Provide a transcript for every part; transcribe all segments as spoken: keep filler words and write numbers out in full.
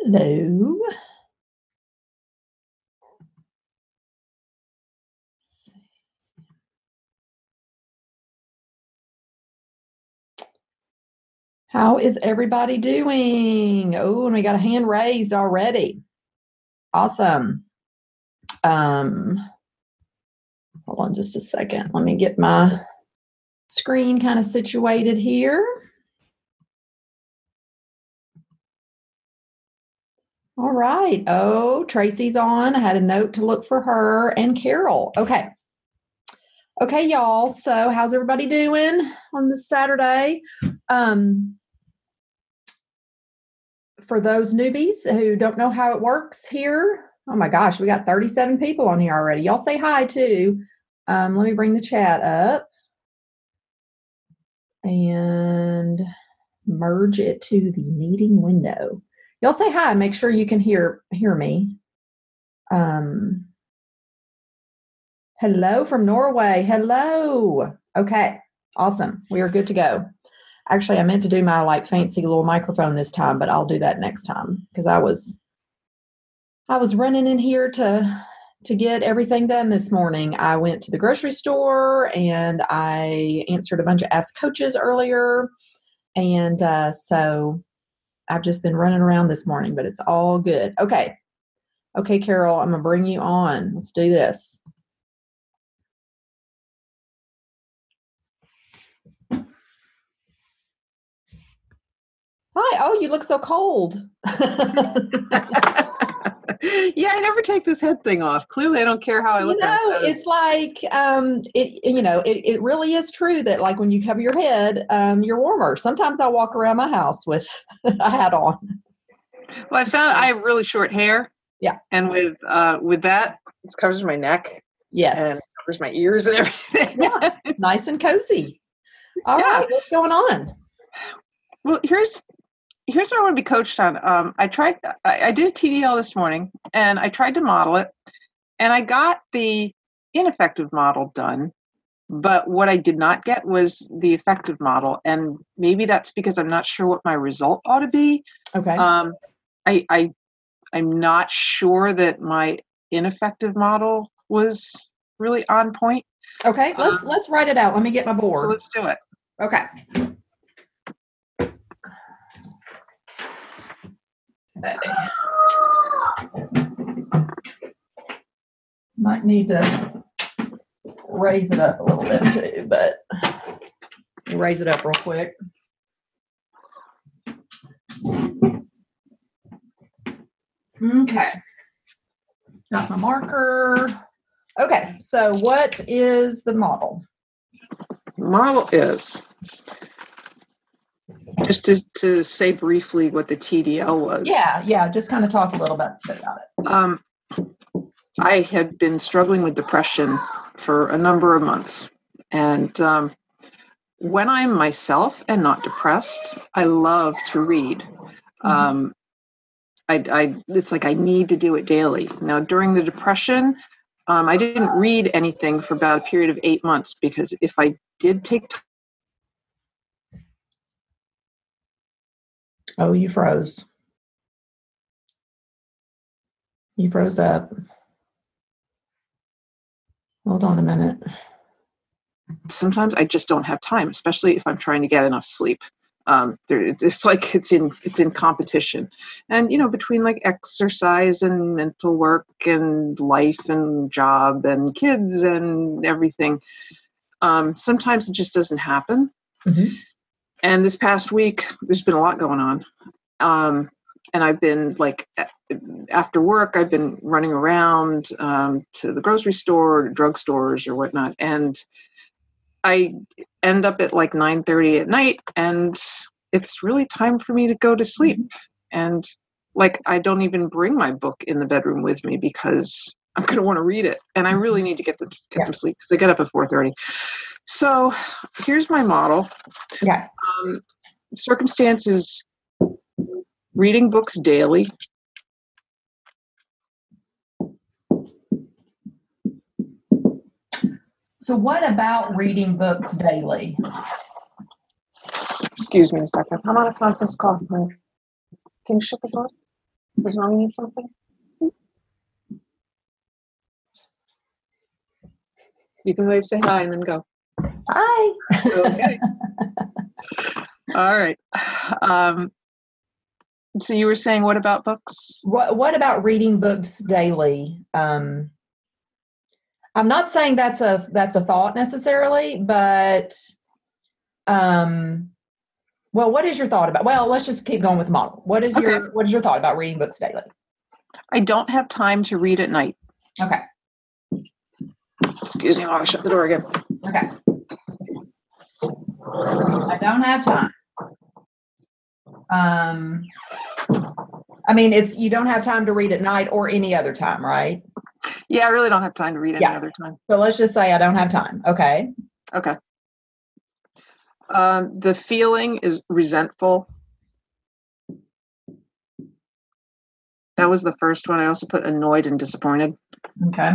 Hello. How is everybody doing? Oh, and we got a hand raised already. Awesome. Um, hold on just a second. Let me get my screen kind of situated here. All right. Oh, Tracy's on. I had a note to look for her and Carol. Okay. Okay, y'all. So how's everybody doing on this Saturday? Um, for those newbies who don't know how it works here, oh my gosh, we got thirty-seven people on here already. Y'all say hi too. Um, let me bring the chat up and merge it to the meeting window. Y'all say hi. Make sure you can hear hear me. Um, hello from Norway. Hello. Okay, awesome. We are good to go. Actually, I meant to do my like fancy little microphone this time, but I'll do that next time because I was I was running in here to to get everything done this morning. I went to the grocery store and I answered a bunch of Ask Coaches earlier, and uh, so I've just been running around this morning, but it's all good. Okay, okay, Carol, I'm gonna bring you on. Let's do this. Hi. Oh, you look so cold. Yeah, I never take this head thing off. Clearly, I don't care how I look. You know, it's like, um, it, you know, it, it really is true that like when you cover your head, um, you're warmer. Sometimes I walk around my house with a hat on. Well, I found I have really short hair. Yeah. And with uh, with that, this covers my neck. Yes. And covers my ears and everything. Yeah. Nice and cozy. All yeah. right. What's going on? Well, here's here's what I want to be coached on. Um, I tried, I, I did a T D L this morning and I tried to model it and I got the ineffective model done. But what I did not get was the effective model. And maybe that's because I'm not sure what my result ought to be. Okay. Um, I, I, I'm not sure that my ineffective model was really on point. Okay, let's um, let's write it out. Let me get my board. So let's do it. Okay. Might need to raise it up a little bit too, but raise it up real quick. Okay. Got my marker. Okay, so what is the model? Model is, just to, to say briefly what the T D L was. Yeah, yeah, just kind of talk a little bit, bit about it. Um, I had been struggling with depression for a number of months. And um, when I'm myself and not depressed, I love to read. Mm-hmm. Um, I, I, it's like I need to do it daily. Now, during the depression, um, I didn't read anything for about a period of eight months because if I did take time. Oh, you froze. You froze up. Hold on a minute. Sometimes I just don't have time, especially if I'm trying to get enough sleep. Um, there, it's like it's in it's in competition, and you know, between like exercise and mental work and life and job and kids and everything, um, sometimes it just doesn't happen. Mm-hmm. And this past week, there's been a lot going on, um, and I've been like after work, I've been running around um, to the grocery store, drugstores, or whatnot, and I end up at like nine thirty at night and it's really time for me to go to sleep. And like, I don't even bring my book in the bedroom with me because I'm going to want to read it. And I really need to get, the, get yeah. some sleep because I get up at four thirty. So here's my model. Yeah. Um, circumstances, reading books daily. So what about reading books daily? Excuse me a second. I'm on a conference call. Can you shut the door? Does mommy need something? You can wave, say hi, and then go. Hi. Okay. All right. Um, so you were saying, what about books? What What about reading books daily? Um, I'm not saying that's a that's a thought necessarily, but um, well, what is your thought about? Well, let's just keep going with the model. What is Okay. your What is your thought about reading books daily? I don't have time to read at night. Okay. Excuse me, I'll shut the door again. Okay. I don't have time. Um, I mean, it's you don't have time to read at night or any other time, right? Yeah, I really don't have time to read any Yeah. other time. So let's just say I don't have time. Okay. Okay. Um, the feeling is resentful. That was the first one. I also put annoyed and disappointed. Okay.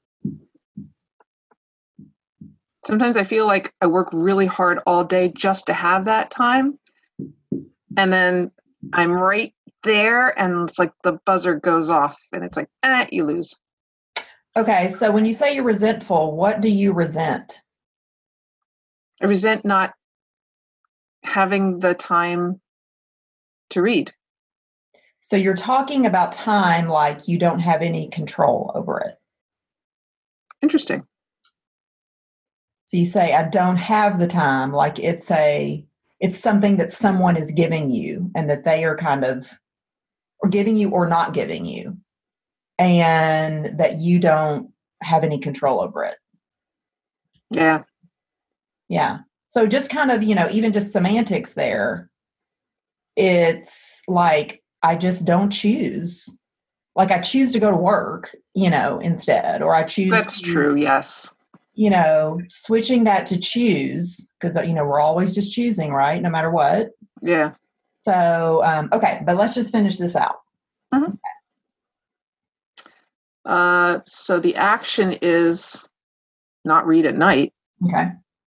Sometimes I feel like I work really hard all day just to have that time. And then I'm right there and it's like the buzzer goes off and it's like, eh, you lose. Okay. So when you say you're resentful, what do you resent? I resent not having the time to read. So you're talking about time like you don't have any control over it. Interesting. So you say, I don't have the time, like it's a, it's something that someone is giving you and that they are kind of, or giving you or not giving you, and that you don't have any control over it. Yeah. Yeah. So just kind of, you know, even just semantics there, it's like, I just don't choose. Like I choose to go to work, you know, instead, or I choose. That's to, true. Yes. You know, switching that to choose, because, you know, we're always just choosing, right? No matter what. Yeah. So, um, okay, but let's just finish this out. Mm-hmm. Okay. Uh, so the action is not read at night. Okay.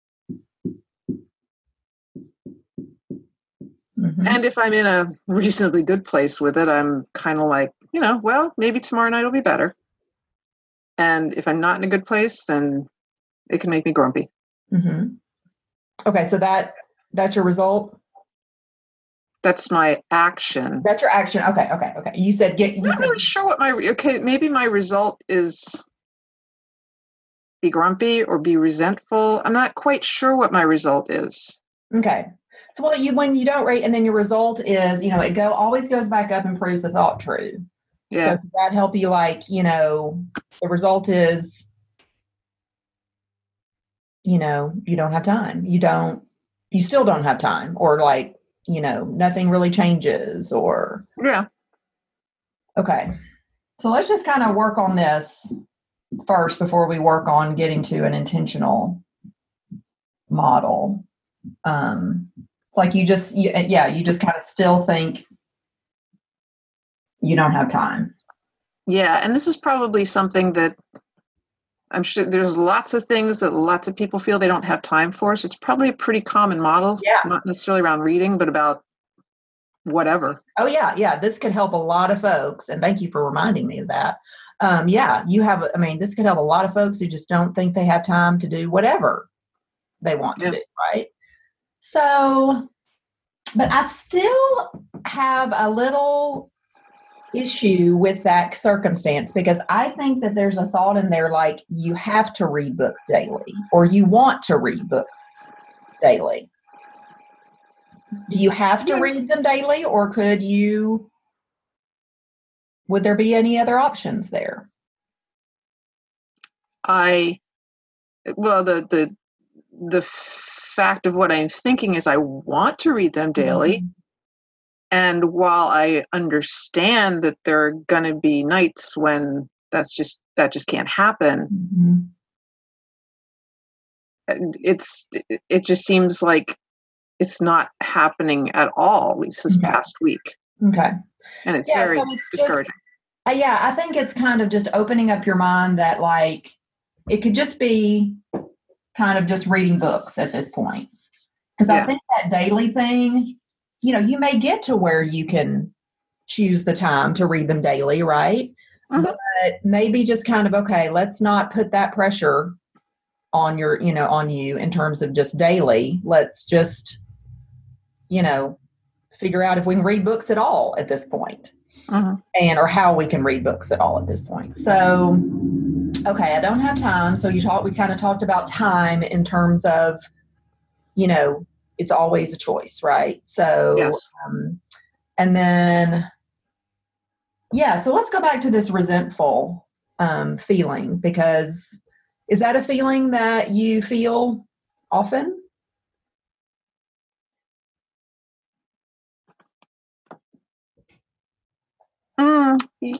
Mm-hmm. And if I'm in a reasonably good place with it, I'm kind of like, you know, well, maybe tomorrow night will be better. And if I'm not in a good place, then it can make me grumpy. Mm-hmm. Okay, so that that's your result? That's my action. That's your action. Okay, okay, okay. You said get. You I'm not said, really sure what my okay. Maybe my result is be grumpy or be resentful. I'm not quite sure what my result is. Okay. So, well, you when you don't rate, and then your result is, you know, it go always goes back up and proves the thought true. Yeah. So does that help you? Like, you know, the result is, you know, you don't have time. You don't. You still don't have time, or like, you know, nothing really changes, or Yeah. okay. So let's just kind of work on this first before we work on getting to an intentional model. Um, it's like you just, you, yeah, you just kind of still think you don't have time. Yeah. And this is probably something that I'm sure there's lots of things that lots of people feel they don't have time for. So it's probably a pretty common model. Yeah. Not necessarily around reading, but about whatever. Oh, yeah. Yeah. This could help a lot of folks. And thank you for reminding me of that. Um, yeah. You have, I mean, this could help a lot of folks who just don't think they have time to do whatever they want to Yeah. do. Right. So, but I still have a little issue with that circumstance, because I think that there's a thought in there like you have to read books daily, or you want to read books daily. Do you have to Yeah. read them daily, or could you, would there be any other options there? I, well, the, the, the fact of what I'm thinking is I want to read them daily. Mm-hmm. And while I understand that there are going to be nights when that's just, that just can't happen. Mm-hmm. And it's, it just seems like it's not happening at all, at least this Okay. past week. Okay. And it's Yeah, very so it's discouraging. Just, uh, yeah, I think it's kind of just opening up your mind that like, it could just be kind of just reading books at this point. Because Yeah. I think that daily thing, you know, you may get to where you can choose the time to read them daily, right? Mhm. But maybe just kind of, okay, let's not put that pressure on your, you know, on you in terms of just daily. Let's just, you know, figure out if we can read books at all at this point, Mhm. and or how we can read books at all at this point. So, okay, I don't have time. So you talked, we kind of talked about time in terms of, you know, it's always a choice, right? So, Yes. um, and then, yeah, so let's go back to this resentful um, feeling, because is that a feeling that you feel often? Mm,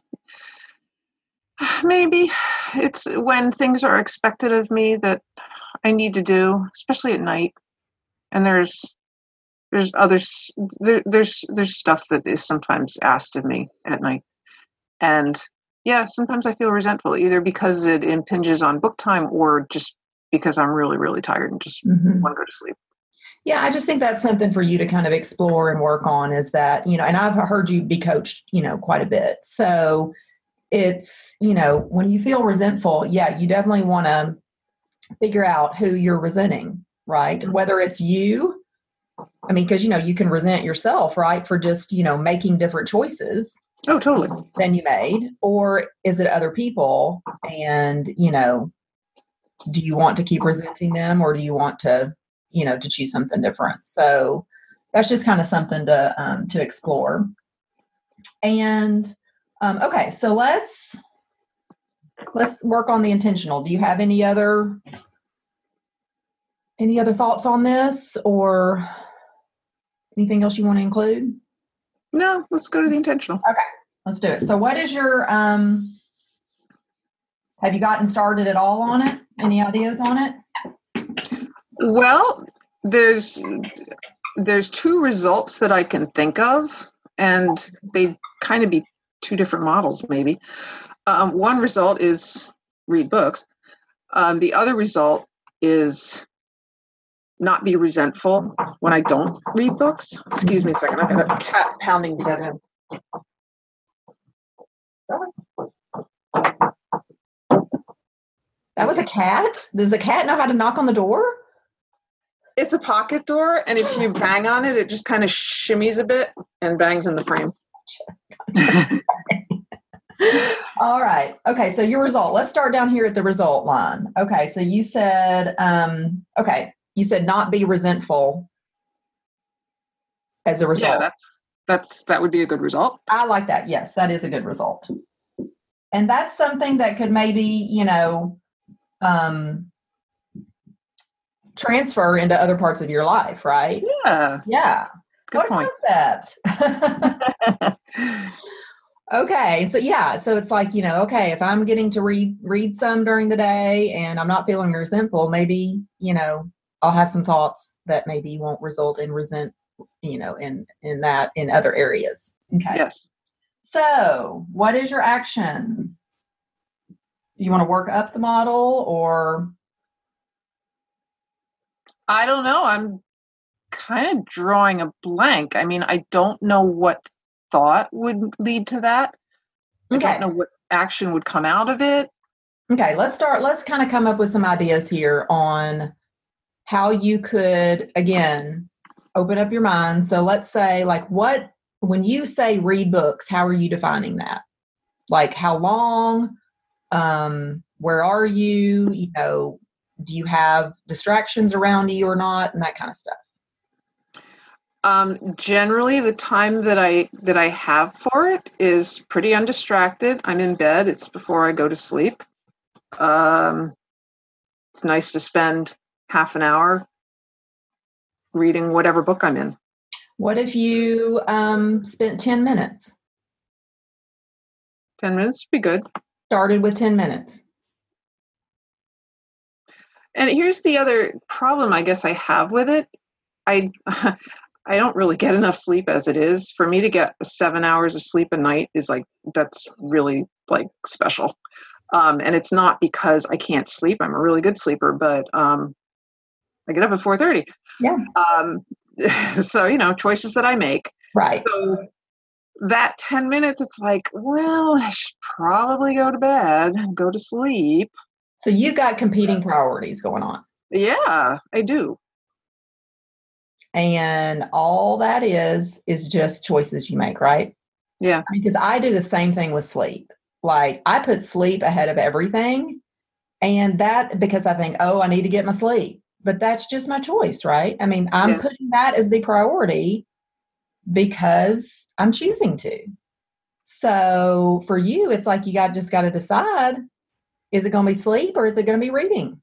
maybe it's when things are expected of me that I need to do, especially at night. And there's there's others there, there's there's stuff that is sometimes asked of me at night. And yeah, sometimes I feel resentful, either because it impinges on book time or just because I'm really, really tired and just Mm-hmm. want to go to sleep. Yeah, I just think that's something for you to kind of explore and work on, is that, you know, and I've heard you be coached, you know, quite a bit. So it's, you know, when you feel resentful, yeah, you definitely want to figure out who you're resenting, right? Mm-hmm. Whether it's you, I mean, because, you know, you can resent yourself, right, for just, you know, making different choices Oh, totally. than you made, or is it other people? And, you know, do you want to keep resenting them, or do you want to, you know, to choose something different? So that's just kind of something to um, to explore. And um, okay, so let's let's work on the intentional. Do you have any other any other thoughts on this, or anything else you want to include? No, let's go to the intentional. Okay, let's do it. So what is your um have you gotten started at all on it? Any ideas on it? Well, there's there's two results that I can think of, and they kind of be two different models, maybe. Um, one result is read books. Um, the other result is not be resentful when I don't read books. Excuse me a second. I got a cat pounding together. That was a cat? Does a cat know how to knock on the door? It's a pocket door, and if you bang on it, it just kind of shimmies a bit and bangs in the frame. All right. Okay. So your result. Let's start down here at the result line. Okay. So you said, um, okay, you said not be resentful as a result. Yeah, that's that's that would be a good result. I like that. Yes, that is a good result. And that's something that could maybe, you know, um, transfer into other parts of your life, right? Yeah. Yeah. Good What point. concept. Okay. So yeah, so it's like, you know, okay, if I'm getting to read read some during the day and I'm not feeling resentful, maybe, you know, I'll have some thoughts that maybe won't result in resent, you know, in in that in other areas. Okay. Yes. So, what is your action? You want to work up the model, or I don't know. I'm kind of drawing a blank. I mean, I don't know what thought would lead to that. I okay. don't know what action would come out of it. Okay, let's start. Let's kind of come up with some ideas here on how you could, again, open up your mind. So let's say, like, what, when you say read books, how are you defining that? Like, how long? Um, where are you? You know, do you have distractions around you or not? And that kind of stuff. Um, generally, the time that I that I have for it is pretty undistracted. I'm in bed. It's before I go to sleep. Um, it's nice to spend half an hour reading whatever book I'm in. What if you um, spent ten minutes? ten minutes would be good. Started with ten minutes. And here's the other problem I guess I have with it. I I don't really get enough sleep as it is. For me to get seven hours of sleep a night is like, that's really like special. Um, and it's not because I can't sleep. I'm a really good sleeper, but um, I get up at four thirty. Yeah. Um, so, you know, choices that I make. Right. So that ten minutes, it's like, well, I should probably go to bed and go to sleep. So you've got competing priorities going on. Yeah, I do. And all that is, is just choices you make, right? Yeah. Because I do the same thing with sleep. Like I put sleep ahead of everything. And that because I think, oh, I need to get my sleep. But that's just my choice, right? I mean, I'm Yeah. putting that as the priority because I'm choosing to. So for you, it's like you got just got to decide, is it going to be sleep or is it going to be reading?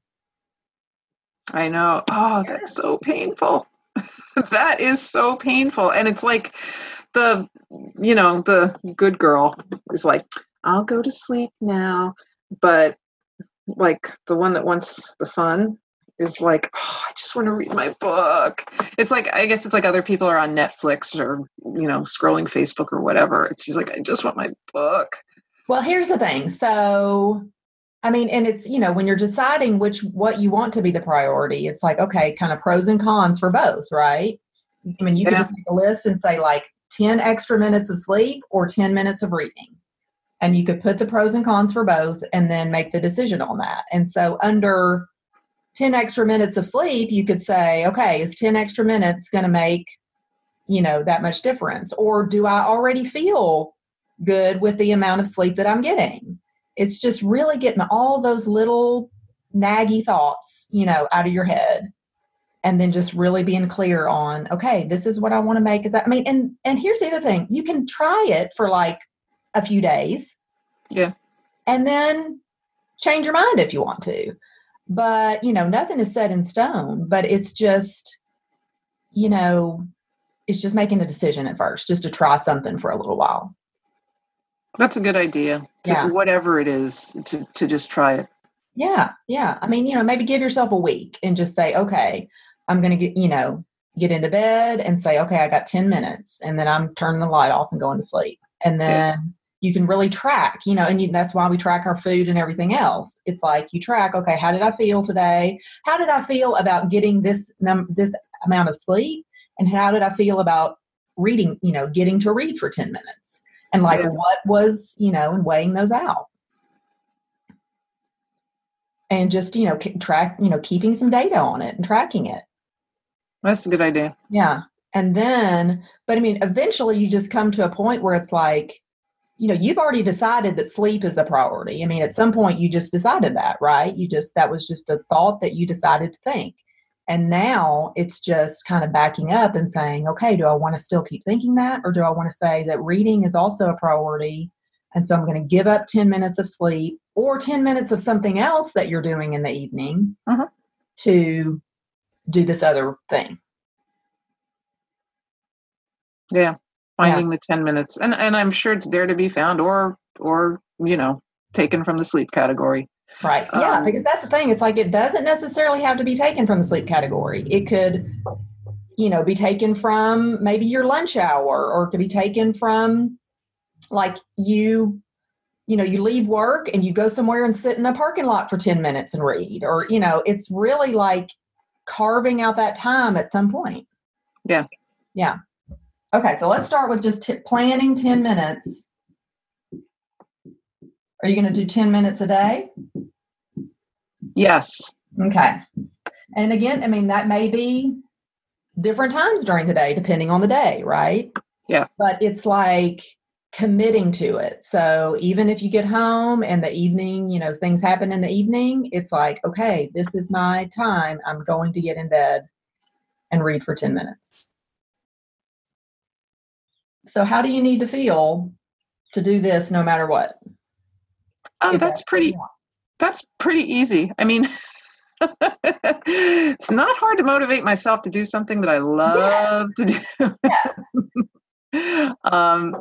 I know. Oh, that's so painful. That is so painful. And it's like the, you know, the good girl is like, I'll go to sleep now. But like the one that wants the fun is like, oh, I just want to read my book. It's like, I guess it's like other people are on Netflix or, you know, scrolling Facebook or whatever. It's just like, I just want my book. Well, here's the thing. So, I mean, and it's, you know, when you're deciding which, what you want to be the priority, it's like, okay, kind of pros and cons for both, right? I mean, you could Yeah. just make a list and say like ten extra minutes of sleep or ten minutes of reading. And you could put the pros and cons for both and then make the decision on that. And so under ten extra minutes of sleep, you could say, okay, is ten extra minutes going to make, you know, that much difference? Or do I already feel good with the amount of sleep that I'm getting? It's just really getting all those little naggy thoughts, you know, out of your head. And then just really being clear on, okay, this is what I want to make. Is that, I mean, and, and here's the other thing. You can try it for like a few days. Yeah. And then change your mind if you want to. But, you know, nothing is set in stone, but it's just, you know, it's just making a decision at first, just to try something for a little while. That's a good idea. To, Yeah. Whatever it is, to, to just try it. Yeah. Yeah. I mean, you know, maybe give yourself a week and just say, okay, I'm going to get, you know, get into bed and say, okay, I got ten minutes and then I'm turning the light off and going to sleep. And then yeah. you can really track, you know, and you, that's why we track our food and everything else. It's like you track, okay, how did I feel today? How did I feel about getting this, num- this amount of sleep? And how did I feel about reading, you know, getting to read for ten minutes? And like, yeah. what was, you know, and weighing those out. And just, you know, track, you know, keeping some data on it and tracking it. That's a good idea. Yeah. And then, but I mean, eventually you just come to a point where it's like, you know, you've already decided that sleep is the priority. I mean, at some point you just decided that, right? You just, that was just a thought that you decided to think. And now it's just kind of backing up and saying, okay, do I want to still keep thinking that? Or do I want to say that reading is also a priority? And so I'm going to give up ten minutes of sleep or ten minutes of something else that you're doing in the evening uh-huh. to do this other thing. Yeah. Finding yeah. the ten minutes. And and I'm sure it's there to be found or, or you know, taken from the sleep category. Right. Yeah, um, because that's the thing. It's like it doesn't necessarily have to be taken from the sleep category. It could, you know, be taken from maybe your lunch hour, or it could be taken from like you, you know, you leave work and you go somewhere and sit in a parking lot for ten minutes and read, or, you know, it's really like carving out that time at some point. Yeah. Yeah. Okay. So let's start with just t- planning ten minutes. Are you going to do ten minutes a day? Yes. Okay. And again, I mean, that may be different times during the day, depending on the day, right? Yeah. But it's like committing to it. So even if you get home and the evening, you know, things happen in the evening, it's like, okay, this is my time. I'm going to get in bed and read for ten minutes. So how do you need to feel to do this no matter what? Oh, that's pretty, that's pretty easy. I mean, it's not hard to motivate myself to do something that I love yeah. to do. Yeah. um,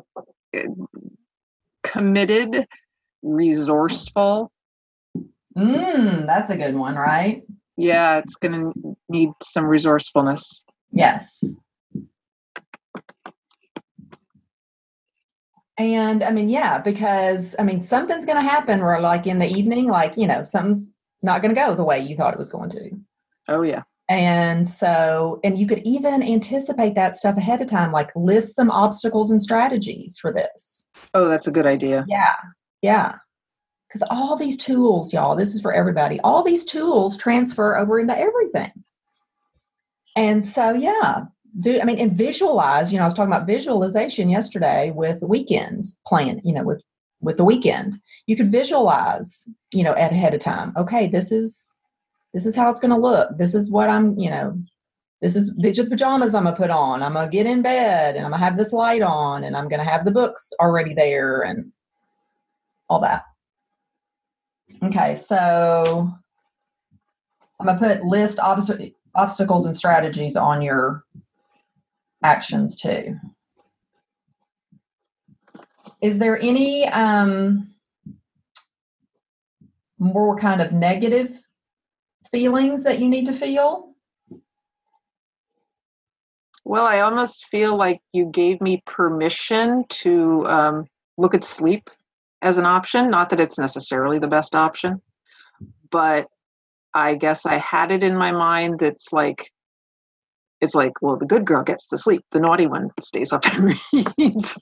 committed, resourceful. Mm, that's a good one, right? Yeah, it's going to need some resourcefulness. Yes. And I mean, yeah, because I mean, something's going to happen where like in the evening, like, you know, something's not going to go the way you thought it was going to. Oh, yeah. And so, and you could even anticipate that stuff ahead of time, like list some obstacles and strategies for this. Oh, that's a good idea. Yeah. Yeah. Because all these tools, y'all, this is for everybody. All these tools transfer over into everything. And so, yeah, do, I mean, and visualize, you know, I was talking about visualization yesterday with weekends plan, you know, with, with the weekend, you could visualize, you know, at ahead of time. Okay, this is, this is how it's going to look. This is what I'm, you know, this is, these are the pajamas I'm going to put on. I'm going to get in bed and I'm going to have this light on and I'm going to have the books already there and all that. Okay, so I'm going to put list obst- obstacles and strategies on your actions too. Is there any um, more kind of negative feelings that you need to feel? Well, I almost feel like you gave me permission to um, look at sleep as an option. Not that it's necessarily the best option, but I guess I had it in my mind that's like, it's like, well, the good girl gets to sleep. The naughty one stays up and reads.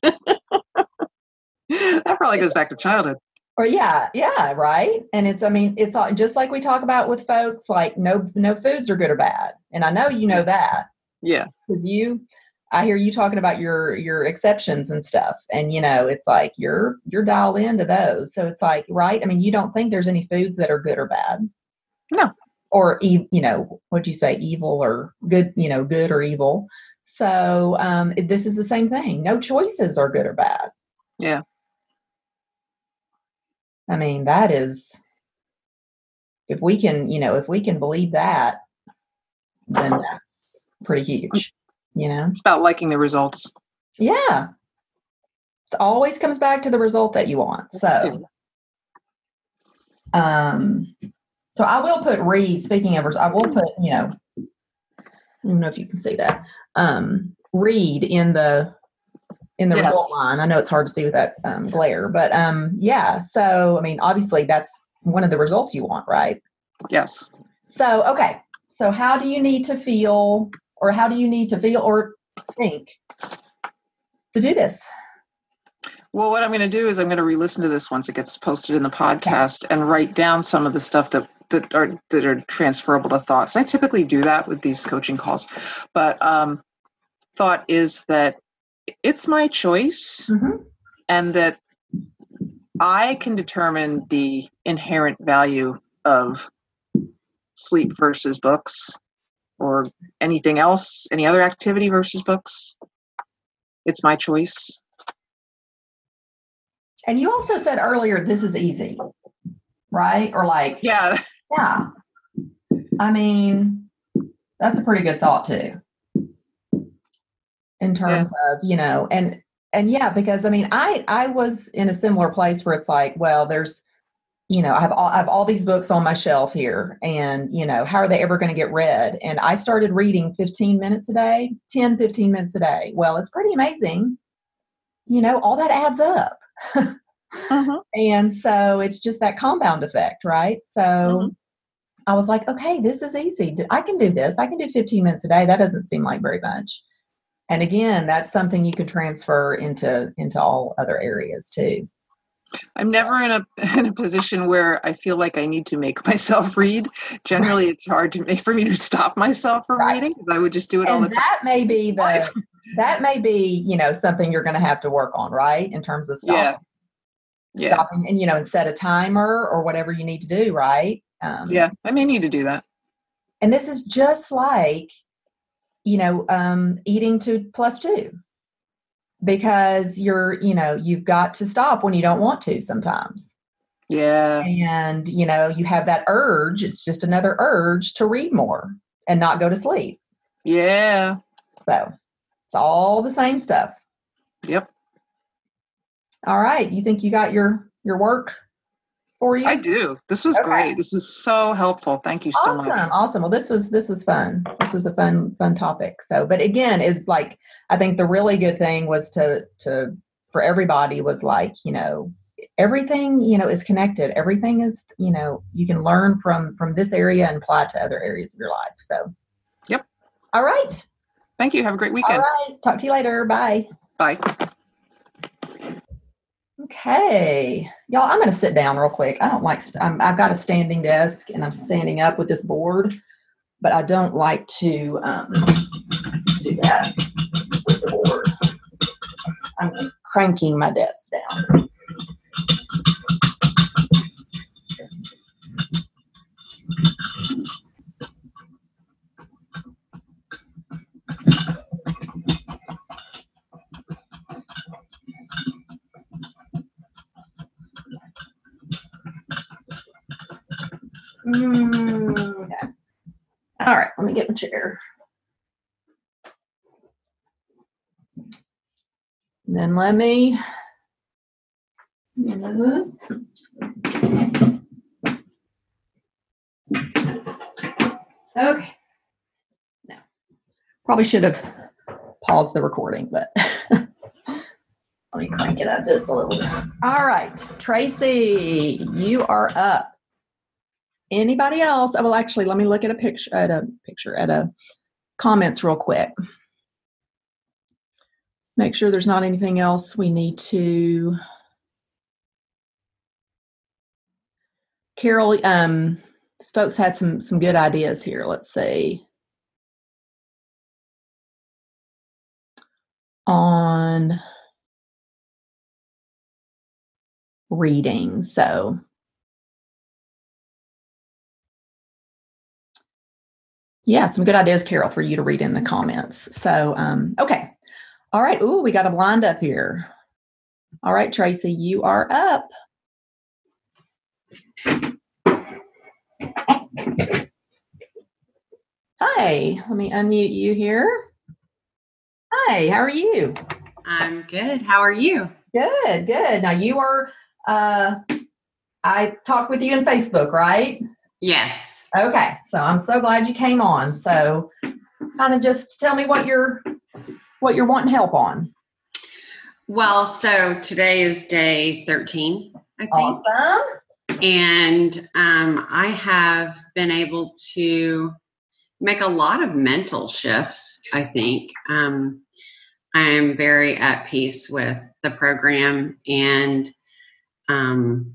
That probably goes back to childhood. Or yeah, yeah, right. And it's, I mean, it's all, just like we talk about with folks, like no, no foods are good or bad. And I know you know that. Yeah. Because you, I hear you talking about your your exceptions and stuff, and you know, it's like you're you're dialed into those. So it's like, right? I mean, you don't think there's any foods that are good or bad. No. Or, you know, what'd you say, evil or good, you know, good or evil. So um, this is the same thing. No choices are good or bad. Yeah. I mean, that is, if we can, you know, if we can believe that, then that's pretty huge, you know? It's about liking the results. Yeah. It always comes back to the result that you want. So, um, so I will put read, speaking of, I will put, you know, I don't know if you can see that, um, read in the, in the yes. result line. I know it's hard to see with that um, glare, but um, yeah. So, I mean, obviously that's one of the results you want, right? Yes. So, okay. So how do you need to feel, or how do you need to feel or think to do this? Well, what I'm going to do is I'm going to re-listen to this once it gets posted in the podcast and write down some of the stuff that, that are that are transferable to thoughts. I typically do that with these coaching calls, but um, thought is that it's my choice, mm-hmm. and that I can determine the inherent value of sleep versus books, or anything else, any other activity versus books. It's my choice. And you also said earlier, this is easy, right? Or like, yeah, yeah. I mean, that's a pretty good thought too, in terms yeah. of, you know, and, and yeah, because I mean, I, I was in a similar place where it's like, well, there's, you know, I have all, I have all these books on my shelf here, and, you know, how are they ever going to get read? And I started reading fifteen minutes a day, ten, fifteen minutes a day. Well, it's pretty amazing. You know, all that adds up. uh-huh. And so it's just that compound effect, right? So mm-hmm. I was like, okay, this is easy. I can do this. I can do fifteen minutes a day. That doesn't seem like very much. And again, that's something you could transfer into, into all other areas too. I'm never in a in a position where I feel like I need to make myself read. Generally, right. It's hard to make for me to stop myself from right. reading, because I would just do it and all the time. That may be the that may be, you know, something you're going to have to work on, right? In terms of stopping, yeah. stopping, yeah. and you know, and set a timer or whatever you need to do, right? Um, yeah, I may need to do that. And this is just like, you know, um, eating to plus two. Because you're, you know, you've got to stop when you don't want to sometimes. Yeah. And, you know, you have that urge. It's just another urge to read more and not go to sleep. Yeah. So it's all the same stuff. Yep. All right. You think you got your, your work for you? I do. This was okay. Great. This was so helpful. Thank you so awesome, much. Awesome. Awesome. Well, this was, this was fun. This was a fun, fun topic. So, but again, it's like, I think the really good thing was to, to, for everybody was like, you know, everything, you know, is connected. Everything is, you know, you can learn from, from this area and apply it to other areas of your life. So All right. Thank you. Have a great All weekend. right. Talk to you later. Bye. Bye. Okay. Y'all, I'm going to sit down real quick. I don't like, st- I'm, I've got a standing desk and I'm standing up with this board, but I don't like to um, do that with the board. I'm cranking my desk down. Mm, okay. All right, let me get my chair. And then let me use. Okay. Now, probably should have paused the recording, but let me crank it up just a little bit. All right, Tracy, you are up. Anybody else? Oh, well, actually, let me look at a picture, at a picture, at a comments real quick. Make sure there's not anything else we need to. Carol, um, folks had some some good ideas here. Let's see. On reading, so. Yeah, some good ideas, Carol, for you to read in the comments. So, um, okay. All right. Ooh, we got a blind up here. All right, Tracy, you are up. Hi, let me unmute you here. Hi, how are you? I'm good. How are you? Good, good. Now you are, uh, I talked with you in Facebook, right? Yes. Okay, so I'm so glad you came on. So kind of just tell me what you're, what you're wanting help on. Well, so today is day thirteen, I think. Awesome. And um, I have been able to make a lot of mental shifts, I think. Um, I am very at peace with the program, and um,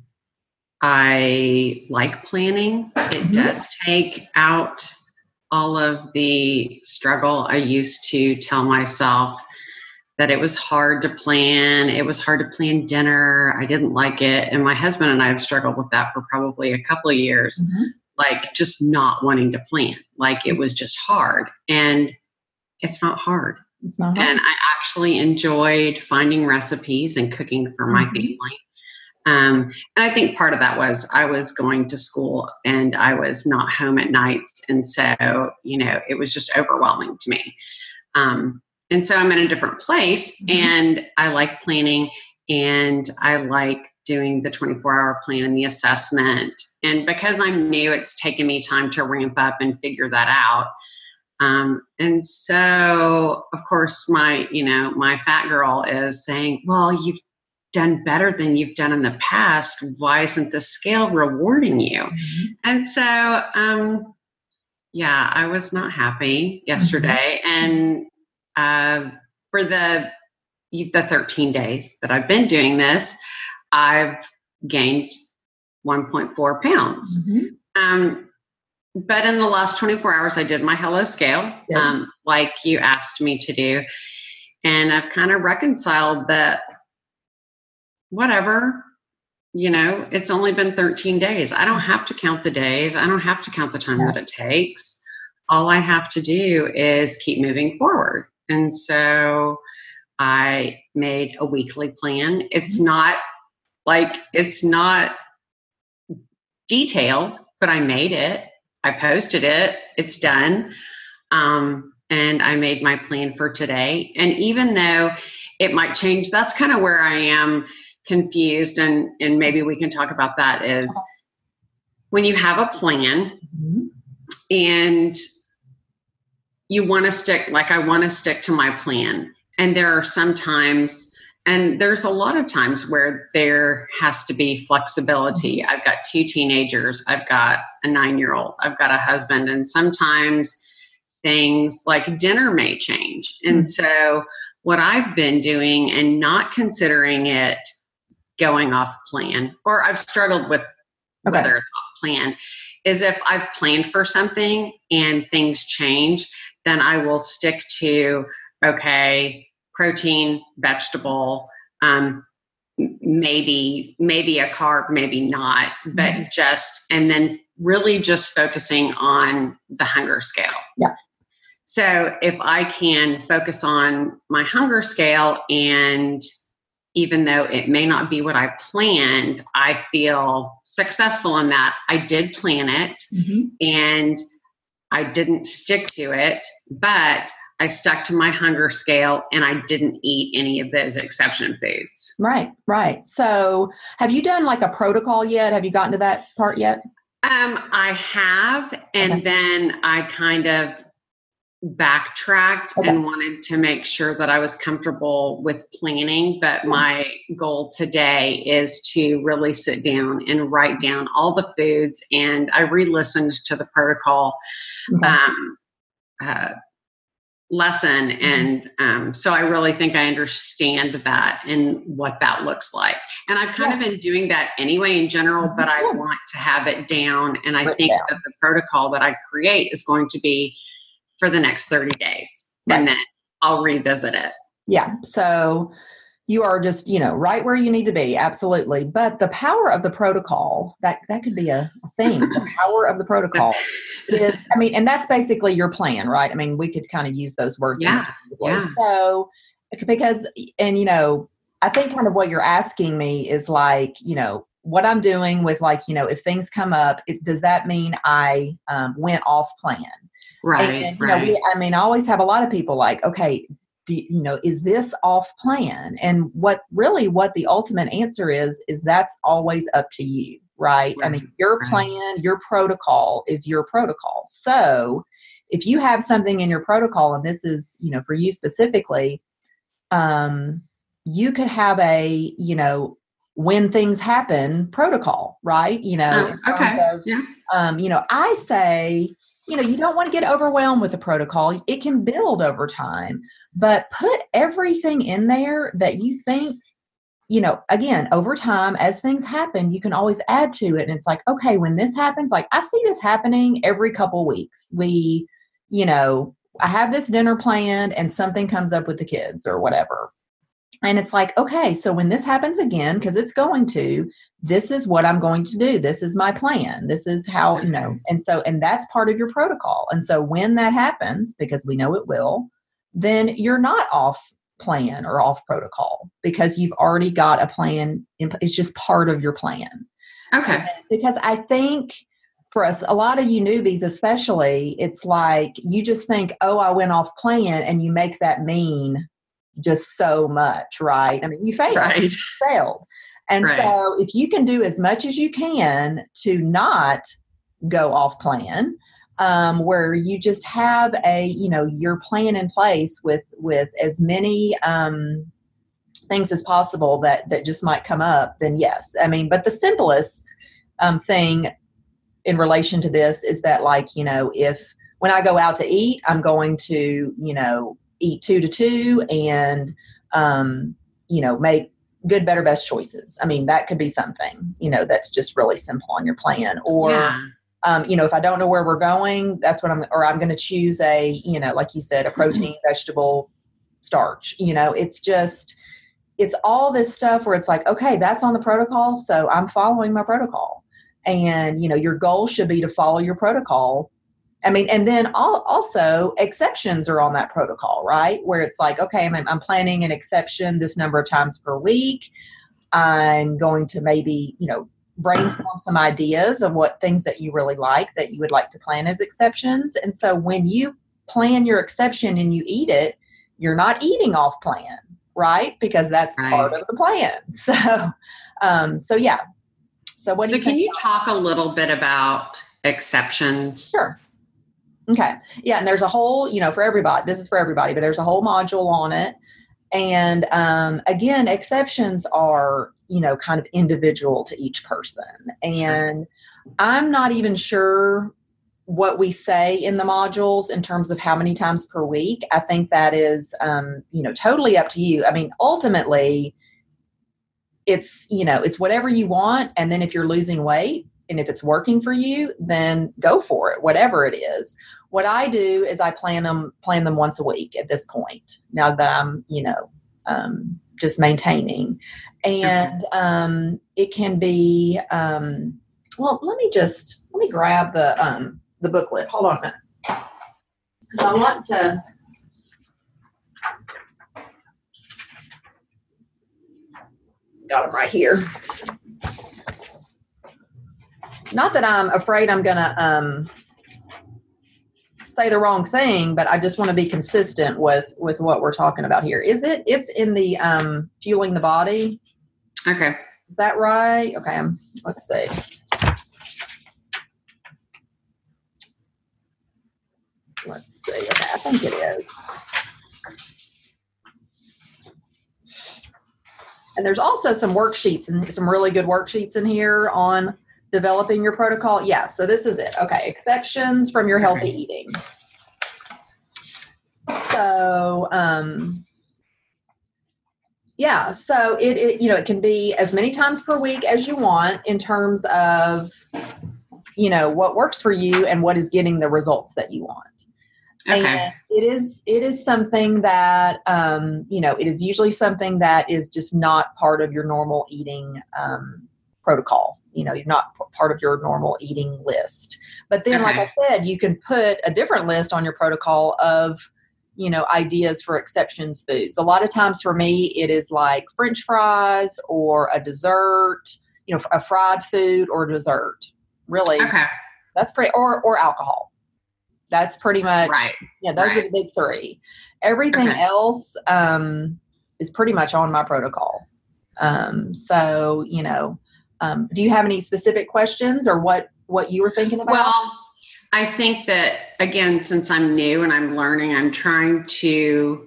I like planning. It mm-hmm. does take out all of the struggle I used to tell myself that it was hard to plan. It was hard to plan dinner. I didn't like it. And my husband and I have struggled with that for probably a couple of years, mm-hmm. like just not wanting to plan. Like it was just hard. And it's not hard. It's not hard. And I actually enjoyed finding recipes and cooking for mm-hmm. my family. Um, and I think part of that was I was going to school and I was not home at nights. And so, you know, it was just overwhelming to me. Um, and so I'm in a different place mm-hmm. and I like planning and I like doing the twenty-four hour plan and the assessment. And because I'm new, it's taken me time to ramp up and figure that out. Um, and so, of course, my, you know, my fat girl is saying, well, you've done better than you've done in the past. Why isn't the scale rewarding you? Mm-hmm. And so, um, yeah, I was not happy yesterday. Mm-hmm. And uh, for the the thirteen days that I've been doing this, I've gained one point four pounds. Mm-hmm. Um, but in the last twenty-four hours, I did my Hello Scale, yeah. um, like you asked me to do. And I've kind of reconciled that whatever, you know, it's only been thirteen days. I don't have to count the days. I don't have to count the time yeah. that it takes. All I have to do is keep moving forward. And so I made a weekly plan. It's not like, it's not detailed, but I made it. I posted it. It's done. Um, and I made my plan for today. And even though it might change, that's kind of where I am confused. And, and maybe we can talk about that is when you have a plan mm-hmm. and you want to stick, like I want to stick to my plan. And there are some times, and there's a lot of times where there has to be flexibility. I've got two teenagers. I've got a nine-year-old. I've got a husband. And sometimes things like dinner may change. And mm-hmm. so what I've been doing and not considering it going off plan, or I've struggled with okay. whether it's off plan, is if I've planned for something and things change, then I will stick to, okay, protein, vegetable, um, maybe, maybe a carb, maybe not, but mm-hmm. just, and then really just focusing on the hunger scale. Yeah. So if I can focus on my hunger scale, and even though it may not be what I planned, I feel successful in that. I did plan it mm-hmm. and I didn't stick to it, but I stuck to my hunger scale and I didn't eat any of those exception foods. Right, right. So have you done like a protocol yet? Have you gotten to that part yet? Um, I have, and okay. then I kind of backtracked okay. and wanted to make sure that I was comfortable with planning. But my goal today is to really sit down and write down all the foods. And I re-listened to the protocol okay. um, uh, lesson. Mm-hmm. And um, so I really think I understand that and what that looks like. And I've kind yeah. of been doing that anyway in general, but I yeah. want to have it down. And I Written think down. that the protocol that I create is going to be for the next thirty days. Right. And then I'll revisit it. Yeah. So you are just, you know, right where you need to be. Absolutely. But the power of the protocol, that, that could be a thing. The power of the protocol is, I mean, and that's basically your plan, right? I mean, we could kind of use those words. Yeah. yeah. So, because, and, you know, I think kind of what you're asking me is like, you know, what I'm doing with like, you know, if things come up, it, does that mean I um, went off plan? Right. And, you right. know, we, I mean, I always have a lot of people like, okay, do, you know, is this off plan? And what really what the ultimate answer is, is that's always up to you, right? right. I mean, your right. plan, your protocol is your protocol. So if you have something in your protocol, and this is, you know, for you specifically, um, you could have a, you know, when things happen protocol, right? You know, oh, okay. Of, yeah. um, you know, I say, you know, you don't want to get overwhelmed with the protocol. It can build over time, but put everything in there that you think, you know, again, over time, as things happen, you can always add to it. And it's like, okay, when this happens, like I see this happening every couple weeks. We, you know, I have this dinner planned and something comes up with the kids or whatever. And it's like, okay, so when this happens again, because it's going to, this is what I'm going to do. This is my plan. This is how, you know, and so, and that's part of your protocol. And so when that happens, because we know it will, then you're not off plan or off protocol because you've already got a plan. In, it's just part of your plan. Okay. And because I think for us, a lot of you newbies, especially, it's like you just think, oh, I went off plan, and you make that mean just so much, right? I mean, you failed. Right. You failed. And right. so if you can do as much as you can to not go off plan, um, where you just have a, you know, your plan in place with, with as many um, things as possible that, that just might come up, then yes. I mean, but the simplest um, thing in relation to this is that, like, you know, if when I go out to eat, I'm going to, you know, eat two to two and, um, you know, make good, better, best choices. I mean, that could be something, you know, that's just really simple on your plan. Or, yeah. um, you know, if I don't know where we're going, that's what I'm, or I'm going to choose a, you know, like you said, a protein, vegetable, starch, you know, it's just, it's all this stuff where it's like, okay, that's on the protocol. So I'm following my protocol. And, you know, your goal should be to follow your protocol. I mean, and then also exceptions are on that protocol, right? Where it's like, okay, I'm, I'm planning an exception this number of times per week. I'm going to maybe, you know, brainstorm some ideas of what things that you really like that you would like to plan as exceptions. And so when you plan your exception and you eat it, you're not eating off plan, right? Because that's right. part of the plan. So, um, so yeah. So what so do you can think you talk a little bit about exceptions? Sure. Okay. Yeah. And there's a whole, you know, for everybody, this is for everybody, but there's a whole module on it. And um, again, exceptions are, you know, kind of individual to each person. And sure. I'm not even sure what we say in the modules in terms of how many times per week, I think that is, um, you know, totally up to you. I mean, ultimately, it's, you know, it's whatever you want. And then if you're losing weight and if it's working for you, then go for it, whatever it is. What I do is I plan them, plan them once a week at this point, now that I'm, you know, um, just maintaining. And um, it can be, um, well, let me just, let me grab the, um, the booklet. Hold on a minute. Because I want to, got them right here. Not that I'm afraid I'm going to um, say the wrong thing, but I just want to be consistent with, with what we're talking about here. Is it, it's in the um, Fueling the Body. Okay. Is that right? Okay. Um, let's see. Let's see. Okay, I think it is. And there's also some worksheets and some really good worksheets in here on developing your protocol. Yeah, so this is it. Okay, exceptions from your healthy okay. eating. So, um, yeah, so it, it, you know, it can be as many times per week as you want in terms of, you know, what works for you and what is getting the results that you want. Okay. And it is, it is something that, um, you know, it is usually something that is just not part of your normal eating um, protocol. You know, you're not p- part of your normal eating list. But then, okay. like I said, you can put a different list on your protocol of, you know, ideas for exceptions foods. A lot of times for me, it is like French fries or a dessert, you know, a fried food or dessert. Really. Okay. That's pretty, or, or alcohol. That's pretty much, right. yeah, those right. are the big three. Everything okay. else um, is pretty much on my protocol. Um, so, you know, um, do you have any specific questions or what, what you were thinking about? Well, I think that, again, since I'm new and I'm learning, I'm trying to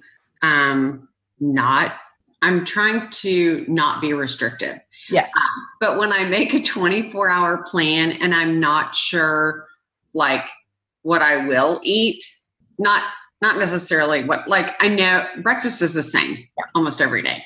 um, not, I'm trying to not be restrictive. Yes. Um, but when I make a twenty-four hour plan and I'm not sure, like, what I will eat, not not necessarily what, like I know breakfast is the same yeah. almost every day.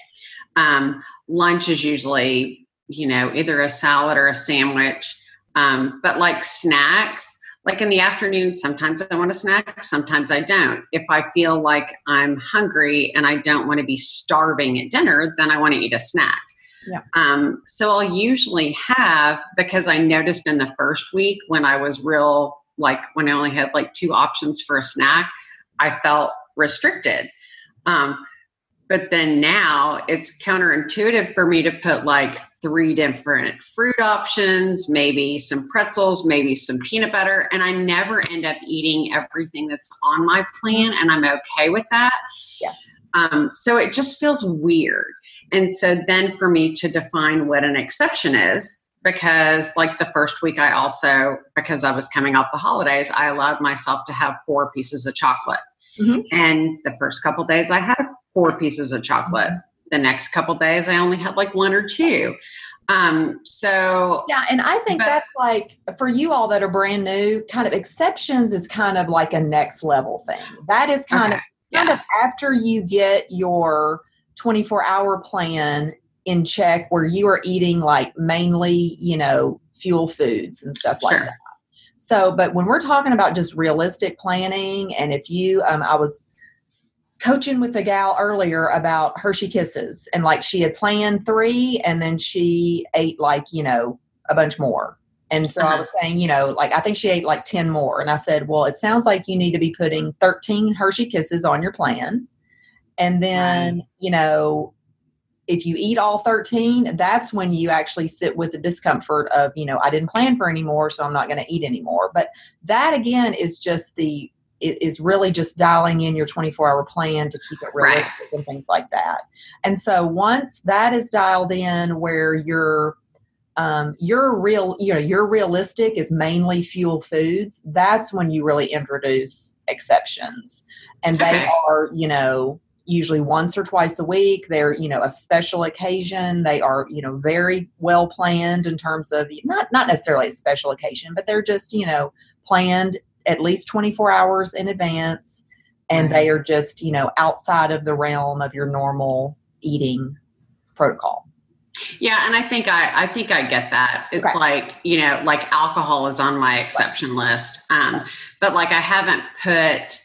Um, lunch is usually, you know, either a salad or a sandwich. Um, but like snacks, like in the afternoon, sometimes I want a snack, sometimes I don't. If I feel like I'm hungry and I don't want to be starving at dinner, then I want to eat a snack. Yeah. Um, so I'll usually have, because I noticed in the first week when I was real, like when I only had like two options for a snack, I felt restricted. Um, but then now it's counterintuitive for me to put like three different fruit options, maybe some pretzels, maybe some peanut butter, and I never end up eating everything that's on my plan, and I'm okay with that. Yes. Um, so it just feels weird. And so then for me to define what an exception is, because like the first week I also, because I was coming off the holidays, I allowed myself to have four pieces of chocolate. Mm-hmm. And the first couple of days I had four pieces of chocolate. Mm-hmm. The next couple of days I only had like one or two. Um, so yeah. And I think but, that's like, for you all that are brand new, kind of exceptions is kind of like a next level thing. That is kind okay. of, kind yeah. of after you get your twenty-four hour plan in check, where you are eating like mainly, you know, fuel foods and stuff like sure. that. So, but when we're talking about just realistic planning, and if you, um, I was coaching with a gal earlier about Hershey Kisses, and like she had planned three and then she ate like, you know, a bunch more. And so uh-huh. I was saying, you know, like, I think she ate like ten more. And I said, well, it sounds like you need to be putting thirteen Hershey Kisses on your plan. And then, right. you know, if you eat all thirteen, that's when you actually sit with the discomfort of, you know, I didn't plan for any more, so I'm not going to eat anymore. But that, again, is just the, it is really just dialing in your twenty-four hour plan to keep it realistic right. and things like that. And so once that is dialed in, where you're, um, you're real, you know, your realistic is mainly fuel foods, that's when you really introduce exceptions. And okay. they are, you know, usually once or twice a week. They're, you know, a special occasion. They are, you know, very well planned in terms of not, not necessarily a special occasion, but they're just, you know, planned at least twenty-four hours in advance. And Right. they are just, you know, outside of the realm of your normal eating protocol. Yeah, and I think I, I think I get that. It's Okay. like, you know, like alcohol is on my exception list. Um, but like I haven't put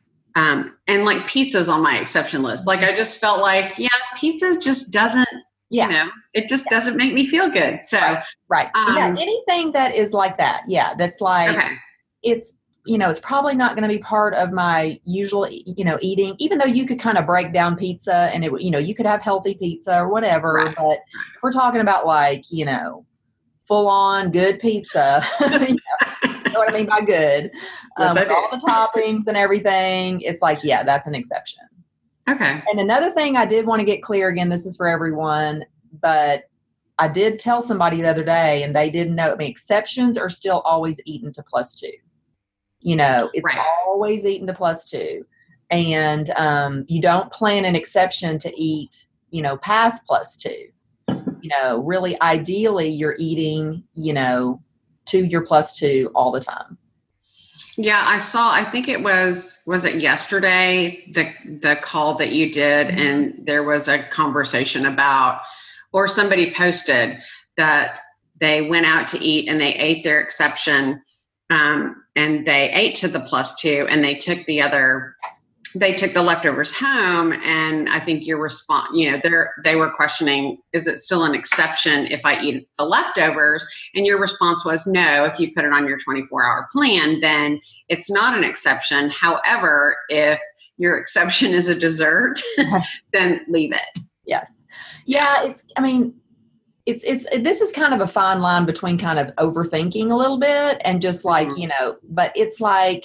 um and like pizza's on my exception list. Like I just felt like, yeah, pizza just doesn't, Yeah. you know, it just doesn't make me feel good. So Right. Right. Um, yeah. Anything that is like that. Yeah. That's like, okay. it's, you know, it's probably not going to be part of my usual, you know, eating, even though you could kind of break down pizza and it, you know, you could have healthy pizza or whatever. Right. But if we're talking about like, you know, full on good pizza, you know, you know what I mean by good, Yes, um, I with do. all the toppings and everything. It's like, yeah, that's an exception. Okay. And another thing I did want to get clear, again, this is for everyone, but I did tell somebody the other day and they didn't know. I mean, exceptions are still always eaten to plus two. You know, it's Right. always eaten to plus two. And um, you don't plan an exception to eat, you know, past plus two. You know, really, ideally, you're eating, you know, to your plus two all the time. Yeah, I saw, I think it was, was it yesterday, the the call that you did, Mm-hmm. and there was a conversation about, or somebody posted that they went out to eat and they ate their exception, um, and they ate to the plus two, and they took the other, they took the leftovers home. And I think your response, you know, they're, they were questioning, is it still an exception if I eat the leftovers? And your response was no. If you put it on your twenty-four hour plan, then it's not an exception. However, if your exception is a dessert, then leave it. Yes. Yeah. It's, I mean, it's, it's, this is kind of a fine line between kind of overthinking a little bit and just like, Mhm. you know, but it's like,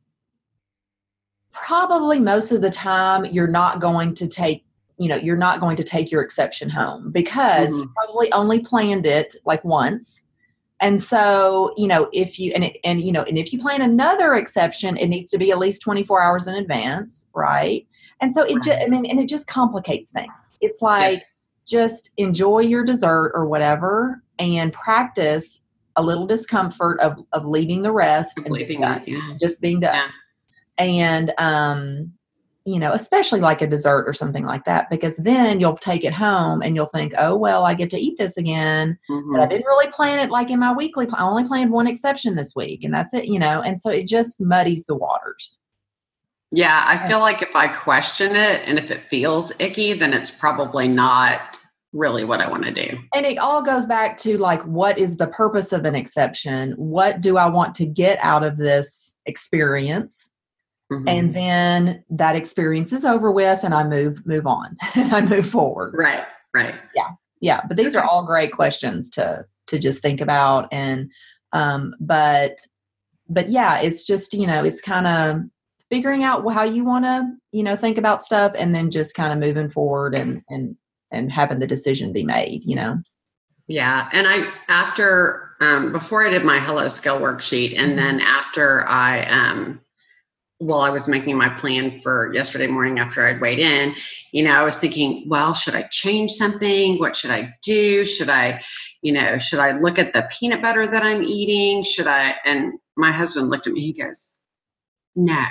probably most of the time you're not going to take, you know, you're not going to take your exception home because Mhm. you probably only planned it like once. And so, you know, if you, and, it, and, you know, and if you plan another exception, it needs to be at least twenty-four hours in advance. Right. And so it Right. just, I mean, and it just complicates things. It's like, just enjoy your dessert or whatever and practice a little discomfort of, of leaving the rest and being Leaving done, it, yeah. just being done. Yeah. And, um, you know, especially like a dessert or something like that, because then you'll take it home and you'll think, oh, well, I get to eat this again. Mhm. But I didn't really plan it like in my weekly plan. I only planned one exception this week and that's it, you know, and so it just muddies the waters. Yeah, I feel like if I question it and if it feels icky, then it's probably not really what I want to do. And it all goes back to like, what is the purpose of an exception? What do I want to get out of this experience? Mhm. And then that experience is over with and I move, move on and I move forward. Right, right. Yeah. But these are Okay. all great questions to, to just think about. And, um, but, but yeah, it's just, you know, it's kind of figuring out how you want to, you know, think about stuff and then just kind of moving forward and, and, and having the decision be made, you know? Yeah. And I, after, um, before I did my Hello Skill worksheet, and then after I, um, well, I was making my plan for yesterday morning after I'd weighed in, you know, I was thinking, well, should I change something? What should I do? Should I, you know, should I look at the peanut butter that I'm eating? Should I? And my husband looked at me, he goes, no,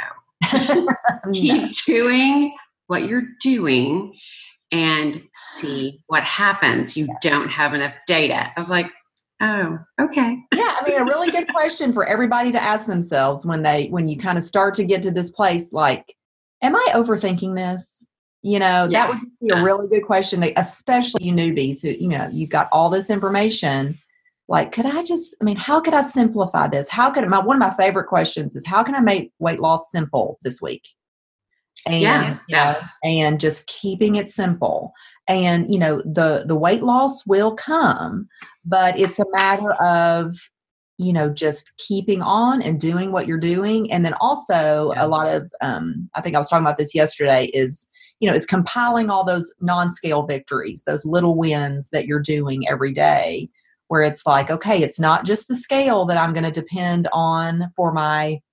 keep doing what you're doing and see what happens. You don't have enough data. I was like, oh, okay. Yeah, I mean, a really good question for everybody to ask themselves when they, when you kind of start to get to this place, like, am I overthinking this? You know, Yeah. that would be a really good question, especially you newbies who, you know, you've got all this information. Like, could I just, I mean, how could I simplify this? How could, my, one of my favorite questions is, how can I make weight loss simple this week? And, Yeah, you know, and just keeping it simple. And, you know, the, the weight loss will come, but it's a matter of, you know, just keeping on and doing what you're doing. And then also Yeah. a lot of, um, I think I was talking about this yesterday is, you know, is compiling all those non-scale victories, those little wins that you're doing every day, where it's like, okay, it's not just the scale that I'm going to depend on for my,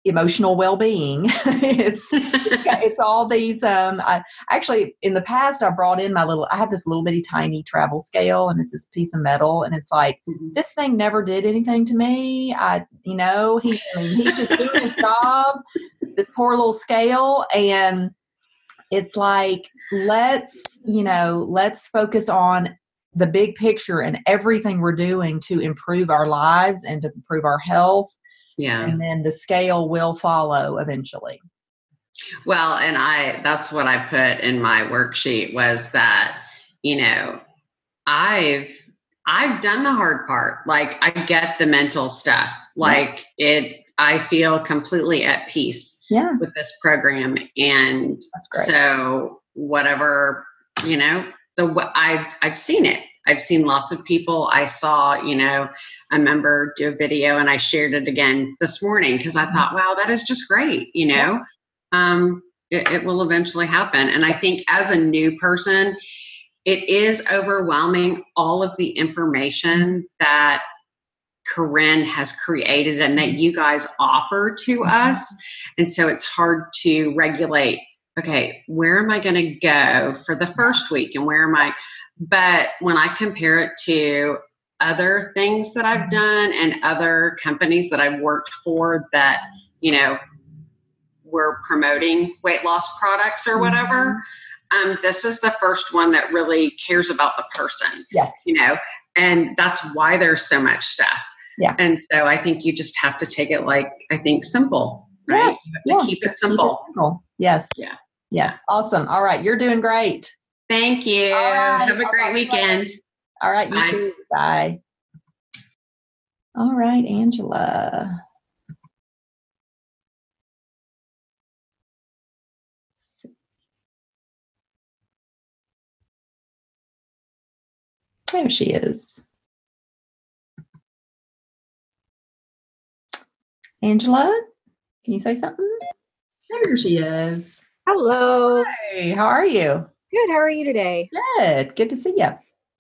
emotional well-being. it's it's all these. Um, I actually in the past I brought in my little. I have this little bitty tiny travel scale, and it's this piece of metal, and it's like Mhm. this thing never did anything to me. I, you know, he, I mean, he's just doing his job. This poor little scale, and it's like let's, you know, let's focus on the big picture and everything we're doing to improve our lives and to improve our health. Yeah. And then the scale will follow eventually. Well, and I, that's what I put in my worksheet was that, you know, I've, I've done the hard part. Like I get the mental stuff. Like yeah. it, I feel completely at peace yeah. with this program. And That's great. So whatever, you know, the, I've, I've seen it. I've seen lots of people. I saw, you know, a member do a video and I shared it again this morning because I thought, wow, that is just great. You know, yeah. um, it, it will eventually happen. And I think as a new person, it is overwhelming, all of the information that Corinne has created and that you guys offer to us. And so it's hard to regulate, okay, where am I going to go for the first week and where am I? But when I compare it to other things that I've done and other companies that I've worked for that, you know, were promoting weight loss products or whatever, um, this is the first one that really cares about the person. Yes. You know, and that's why there's so much stuff. Yeah. And so I think you just have to take it like, I think simple, right? Yeah. You have to yeah. keep it simple. Keep it simple. Yes. Yeah. Yes. Awesome. All right. You're doing great. Thank you. Right. Have a I'll great weekend. All right. You Bye. too. Bye. All right, Angela. There she is. Angela, can you say something? There she is. Hello. Hey, how are you? Good. How are you today? Good. Good to see you.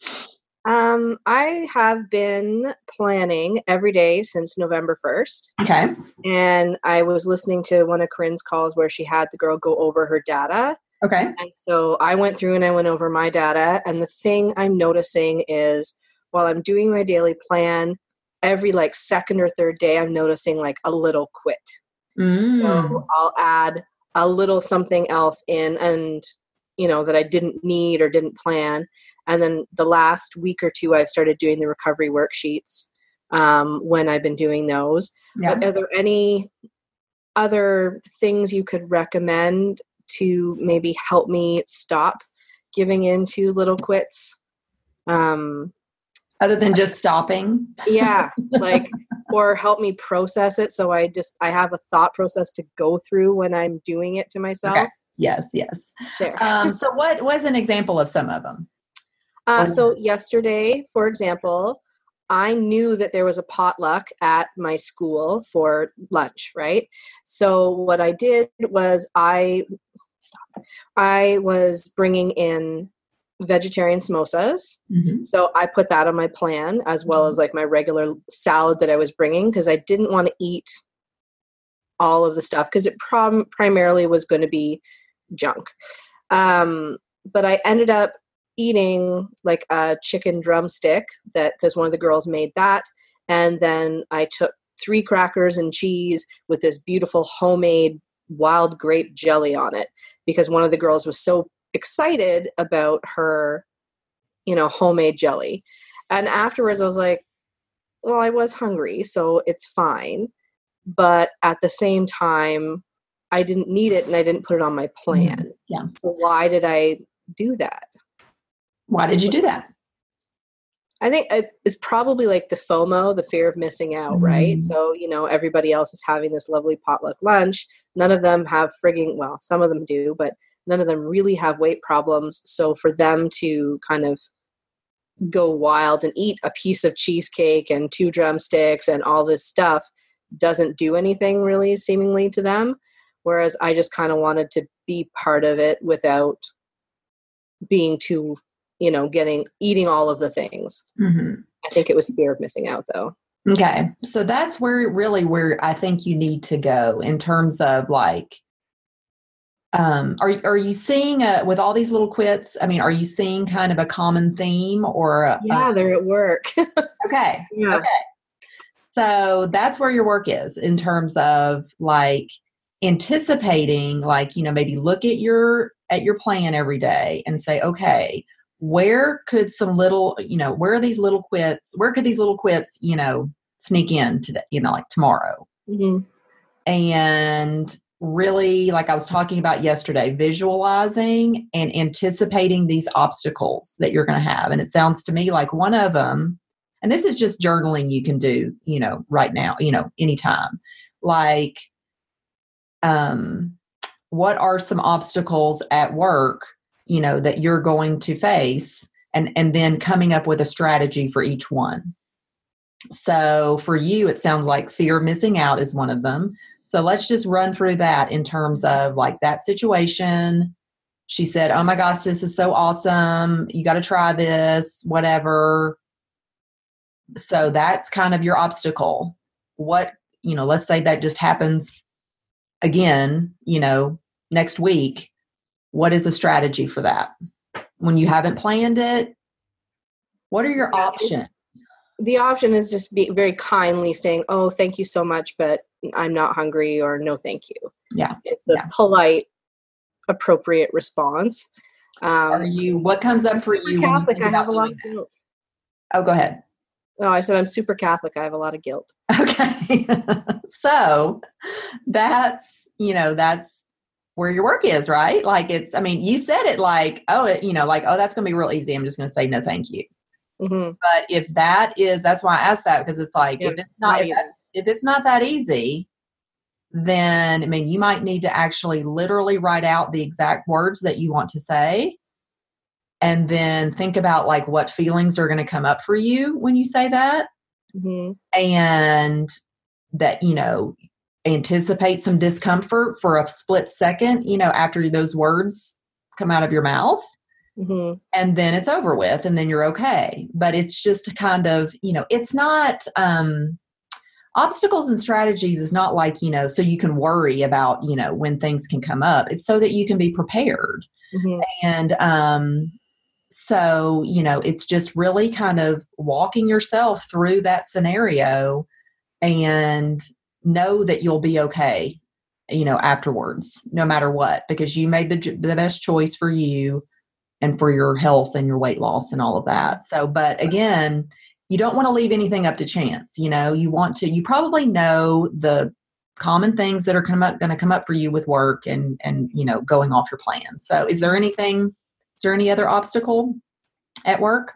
Um, I have been planning every day since November first. Okay. And I was listening to one of Corinne's calls where she had the girl go over her data. Okay. And so I went through and I went over my data. And the thing I'm noticing is while I'm doing my daily plan, every like second or third day, I'm noticing like a little quit. Mm. So I'll add a little something else in and, you know, that I didn't need or didn't plan. And then the last week or two, I've started doing the recovery worksheets um, when I've been doing those. Yeah. But are there any other things you could recommend to maybe help me stop giving into little quits? Um, Other than just stopping? Yeah, like, or help me process it. So I just, I have a thought process to go through when I'm doing it to myself. Okay. Yes, yes. There. Um, so what was an example of some of them? Uh, so yesterday, for example, I knew that there was a potluck at my school for lunch, right? So what I did was I, stop, I was bringing in vegetarian samosas. Mm-hmm. So I put that on my plan as well as like my regular salad that I was bringing because I didn't want to eat all of the stuff because it prom- primarily was going to be junk. Um, but I ended up eating like a chicken drumstick that because one of the girls made that. And then I took three crackers and cheese with this beautiful homemade wild grape jelly on it because one of the girls was so excited about her, you know, homemade jelly. And afterwards I was like, well, I was hungry, so it's fine. But at the same time, I didn't need it and I didn't put it on my plan. Yeah. So why did I do that? Why did you do that? I think it's probably like the FOMO, the fear of missing out, Mm-hmm. right? So, you know, everybody else is having this lovely potluck lunch. None of them have frigging, well, some of them do, but none of them really have weight problems. So for them to kind of go wild and eat a piece of cheesecake and two drumsticks and all this stuff doesn't do anything really seemingly to them. Whereas I just kind of wanted to be part of it without being too, you know, getting, eating all of the things. Mm-hmm. I think it was fear of missing out though. Okay. So that's where really where I think you need to go in terms of like, um, are, are you seeing uh, with all these little quits? I mean, are you seeing kind of a common theme or? A, Yeah, they're at work. Okay. Yeah. Okay. So that's where your work is in terms of like anticipating, like, you know, maybe look at your, at your plan every day and say, okay, where could some little, you know, where are these little quits? Where could these little quits, you know, sneak in today, you know, like tomorrow? Mm-hmm. And really, like I was talking about yesterday, visualizing and anticipating these obstacles that you're going to have. And it sounds to me like one of them, and this is just journaling you can do, you know, right now, you know, anytime. Like, um, what are some obstacles at work, you know, that you're going to face, and, and then coming up with a strategy for each one. So for you, it sounds like fear of missing out is one of them. So let's just run through that in terms of like that situation. She said, oh my gosh, this is so awesome. You got to try this, whatever. So that's kind of your obstacle. What, you know, let's say that just happens again, you know, next week. What is the strategy for that? When you haven't planned it, what are your options? The option is just be very kindly saying, oh, thank you so much, but I'm not hungry, or no, thank you. Yeah. It's a yeah. polite, appropriate response. Um, are you, what comes up for you? Catholic, when you I have a lot of that? guilt. Oh, go ahead. No, I said I'm super Catholic. I have a lot of guilt. Okay. So that's, you know, that's where your work is, right? Like it's, I mean, you said it like, oh, it, you know, like, oh, that's going to be real easy. I'm just going to say, no, thank you. Mm-hmm. But if that is, that's why I asked that, because it's like, yeah, if it's not, not if, that's, if it's not that easy, then, I mean, you might need to actually literally write out the exact words that you want to say. And then think about like what feelings are going to come up for you when you say that. Mm-hmm. And that, you know, anticipate some discomfort for a split second, you know, after those words come out of your mouth. Mm-hmm. And then it's over with, and then you're okay. But it's just kind of, you know, it's not, um, obstacles and strategies is not like, you know, so you can worry about, you know, when things can come up. It's so that you can be prepared. Mm-hmm. And, um, so, you know, it's just really kind of walking yourself through that scenario and know that you'll be okay, you know, afterwards, no matter what, because you made the, the best choice for you and for your health and your weight loss and all of that. So, but again, you don't want to leave anything up to chance. You know, you want to, you probably know the common things that are come up, going to come up for you with work and, and, you know, going off your plan. So is there anything, is there any other obstacle at work?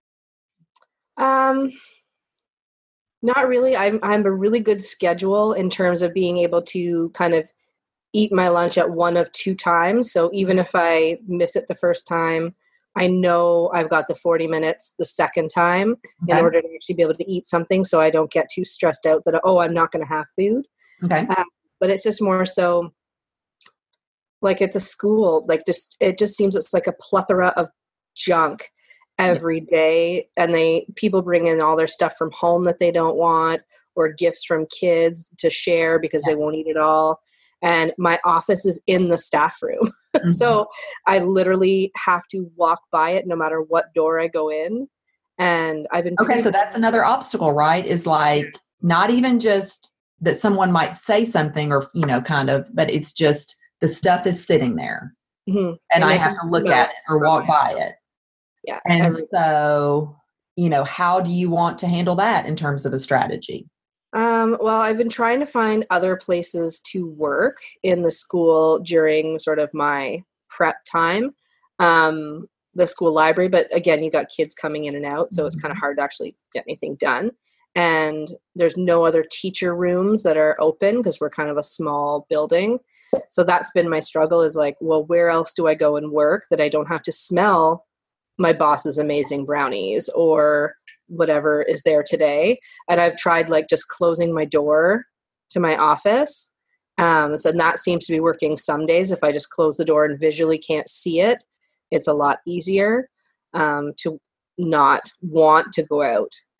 Um, not really. I'm, I'm a really good schedule in terms of being able to kind of eat my lunch at one of two times. So even if I miss it the first time, I know I've got the forty minutes the second time okay. in order to actually be able to eat something, so I don't get too stressed out that, oh, I'm not going to have food. Okay. Uh, but it's just more so like it's a school, like just, it just seems it's like a plethora of junk every yeah. day. And they, people bring in all their stuff from home that they don't want, or gifts from kids to share because yeah. they won't eat it all. And my office is in the staff room. Mm-hmm. So I literally have to walk by it no matter what door I go in. And I've been... Okay, so that's another obstacle, right? Is like not even just that someone might say something or, you know, kind of, but it's just the stuff is sitting there. Mm-hmm. And, and I have to look at it or walk by it. Yeah. And every- so, you know, how do you want to handle that in terms of a strategy? Um, well, I've been trying to find other places to work in the school during sort of my prep time, um, the school library. But again, you got kids coming in and out, so mm-hmm. it's kind of hard to actually get anything done. And there's no other teacher rooms that are open because we're kind of a small building. So that's been my struggle, is like, well, where else do I go and work that I don't have to smell my boss's amazing brownies or whatever is there today? And I've tried like just closing my door to my office. Um, so that seems to be working some days. If I just close the door and visually can't see it, it's a lot easier um, to not want to go out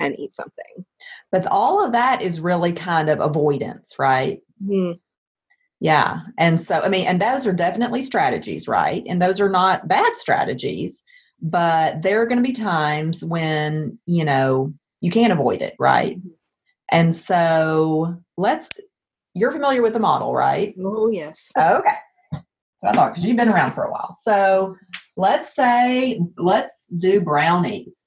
and eat something. But all of that is really kind of avoidance, right? Mm-hmm. Yeah. And so, I mean, and those are definitely strategies, right? And those are not bad strategies, but there are going to be times when, you know, you can't avoid it, right? And so let's, you're familiar with the model, right? Oh, yes. Okay. So I thought, because you've been around for a while. So let's say, let's do brownies.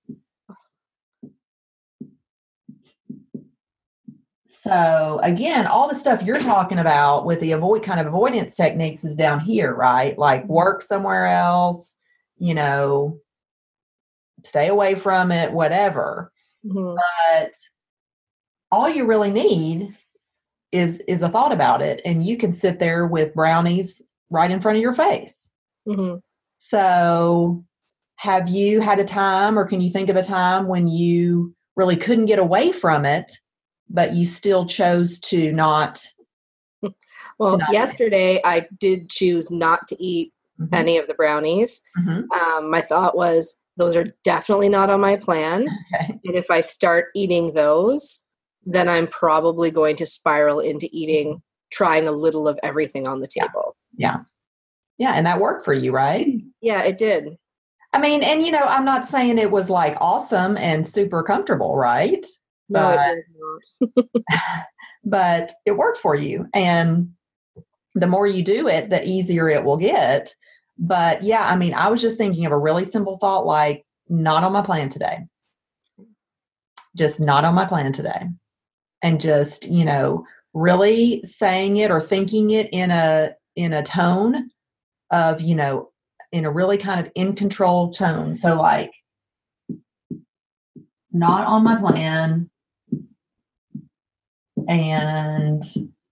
So again, all the stuff you're talking about with the avoid kind of avoidance techniques is down here, right? Like work somewhere else, you know, stay away from it, whatever. Mm-hmm. But all you really need is is a thought about it, and you can sit there with brownies right in front of your face. Mm-hmm. So have you had a time, or can you think of a time when you really couldn't get away from it, but you still chose to not? Well, to not yesterday I did choose not to eat mm-hmm. any of the brownies. Mm-hmm. Um, my thought was, those are definitely not on my plan. Okay. And if I start eating those, then I'm probably going to spiral into eating, trying a little of everything on the table. Yeah. Yeah. And that worked for you, right? Yeah, it did. I mean, and, you know, I'm not saying it was like awesome and super comfortable, right? No, but, it was not. But it worked for you. And the more you do it, the easier it will get. But yeah, I mean, I was just thinking of a really simple thought, like not on my plan today. Just not on my plan today. And just, you know, really saying it or thinking it in a in a tone of, you know, in a really kind of in control tone. So like, not on my plan and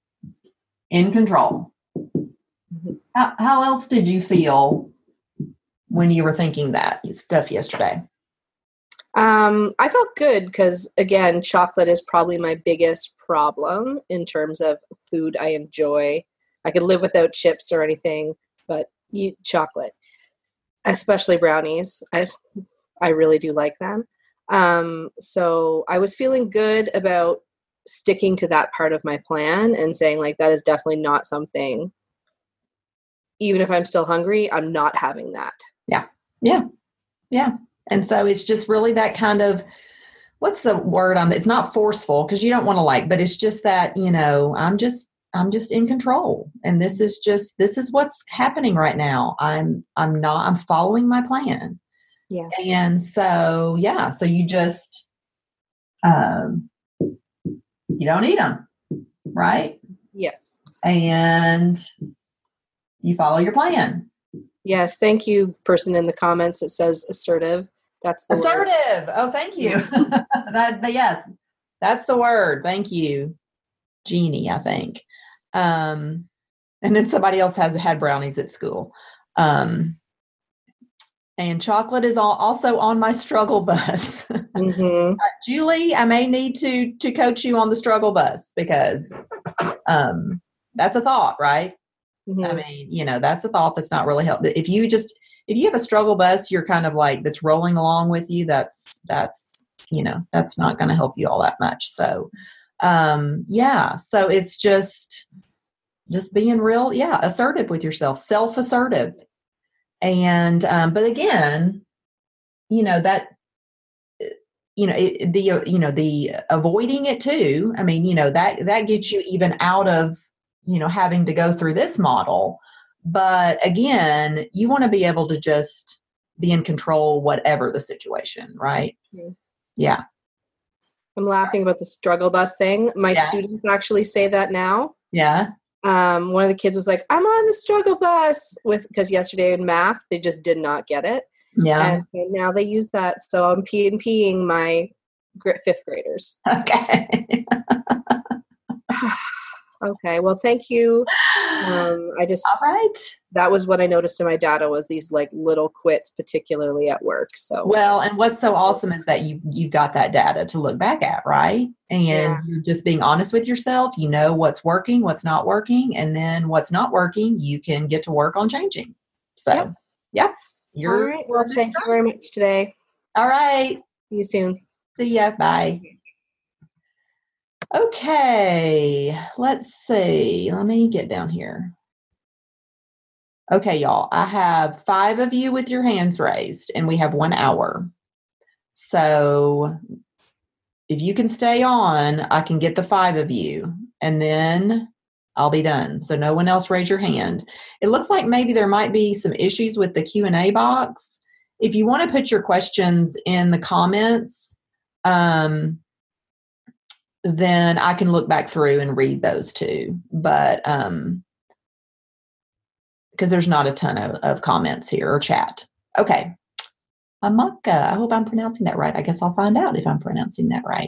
in control. How, how else did you feel when you were thinking that stuff yesterday? Um, I felt good because, again, chocolate is probably my biggest problem in terms of food I enjoy. I could live without chips or anything, but eat chocolate, especially brownies. I I really do like them. Um, so I was feeling good about sticking to that part of my plan and saying, like, that is definitely not something, even if I'm still hungry, I'm not having that. Yeah. Yeah. Yeah. And so it's just really that kind of, what's the word on it? It's not forceful because you don't want to like, but it's just that, you know, I'm just, I'm just in control. And this is just, this is what's happening right now. I'm, I'm not, I'm following my plan. Yeah. And so, yeah. So you just, um, you don't eat them. Right. Yes. And you follow your plan. Yes, thank you, person in the comments that says assertive. That's the assertive. Word. Oh, thank you. that, yes, that's the word. Thank you, Jeannie, I think. Um, and then somebody else has had brownies at school. Um, and chocolate is all, also on my struggle bus. Mm-hmm. uh, Julie, I may need to to coach you on the struggle bus because um, that's a thought, right? Mm-hmm. I mean, you know, that's a thought that's not really helpful. If you just, if you have a struggle bus, you're kind of like, that's rolling along with you. That's, that's, you know, that's not going to help you all that much. So, um, yeah. So it's just, just being real. Yeah. Assertive with yourself, self-assertive. And, um, but again, you know, that, you know, it, the, you know, the avoiding it too. I mean, you know, that, that gets you even out of, you know, having to go through this model. But again, you want to be able to just be in control, whatever the situation, right? Mm-hmm. Yeah. I'm laughing about the struggle bus thing. My yeah. students actually say that now. Yeah. Um, one of the kids was like, I'm on the struggle bus with, because yesterday in math, they just did not get it. Yeah. And, and now they use that. So I'm P and Ping my fifth graders. Okay. Okay. Well, thank you. Um, I just, all right. That was what I noticed in my data was these like little quits, particularly at work. So, well, and what's so awesome is that you, you got that data to look back at, right? And yeah. you're just being honest with yourself. You know, what's working, what's not working. And then what's not working, you can get to work on changing. So, yep. yeah. You're, all right. Well, thank you very much today. All right. See you soon. See ya. Bye. Okay, let's see. Let me get down here. Okay, y'all, I have five of you with your hands raised, and we have one hour. So if you can stay on, I can get the five of you, and then I'll be done. So no one else raise your hand. It looks like maybe there might be some issues with the Q and A box. If you want to put your questions in the comments, um, then I can look back through and read those too. But um, because there's not a ton of, of comments here or chat. Okay. Amaka, I hope I'm pronouncing that right. I guess I'll find out if I'm pronouncing that right.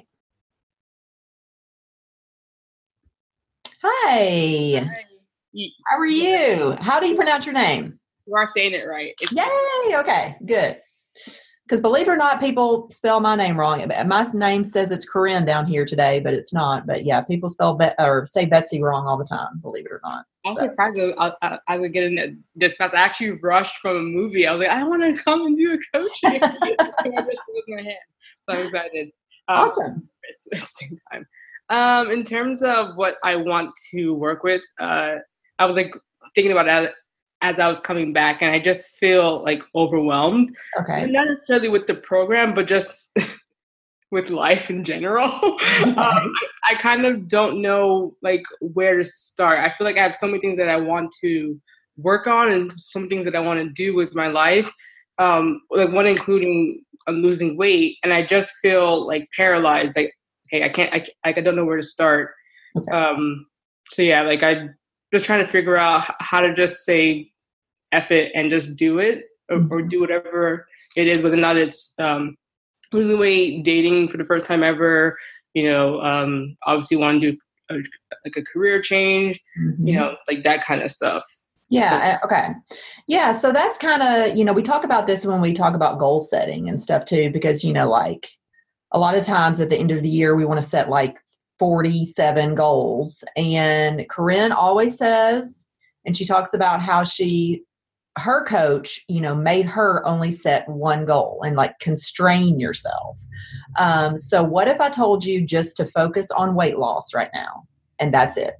Hi. Hi. How are you? How do you pronounce your name? You are saying it right. It's- Yay. Okay, good. Because believe it or not, people spell my name wrong. My name says it's Corinne down here today, but it's not. But yeah, people spell Be- or say Betsy wrong all the time, believe it or not. I was So. surprised I, I, I would get in this fast. I actually rushed from a movie. I was like, I want to come and do a coaching. I just raised my hand. So I'm excited. Um, Awesome. At the same time. Um, in terms of what I want to work with, uh, I was like thinking about it as I was coming back, and I just feel like overwhelmed. Okay. Not necessarily with the program, but just with life in general. Okay. um, I, I kind of don't know like where to start. I feel like I have so many things that I want to work on and some things that I want to do with my life. Um, like one including uh, losing weight, and I just feel like paralyzed. Like, hey, I can't. I I don't know where to start. Okay. Um, so yeah, like I'm just trying to figure out how to just say F it and just do it, or, Mm-hmm. or do whatever it is, whether or not it's um, losing weight, dating for the first time ever, you know, um, obviously want to do a, like a career change, Mm-hmm. you know, like that kind of stuff. Yeah. So, okay. Yeah. So that's kind of, you know, we talk about this when we talk about goal setting and stuff too, because, you know, like a lot of times at the end of the year, we want to set like forty-seven goals. And Corinne always says, and she talks about how she, her coach, you know, made her only set one goal and like constrain yourself. Um, so what if I told you just to focus on weight loss right now? And that's it.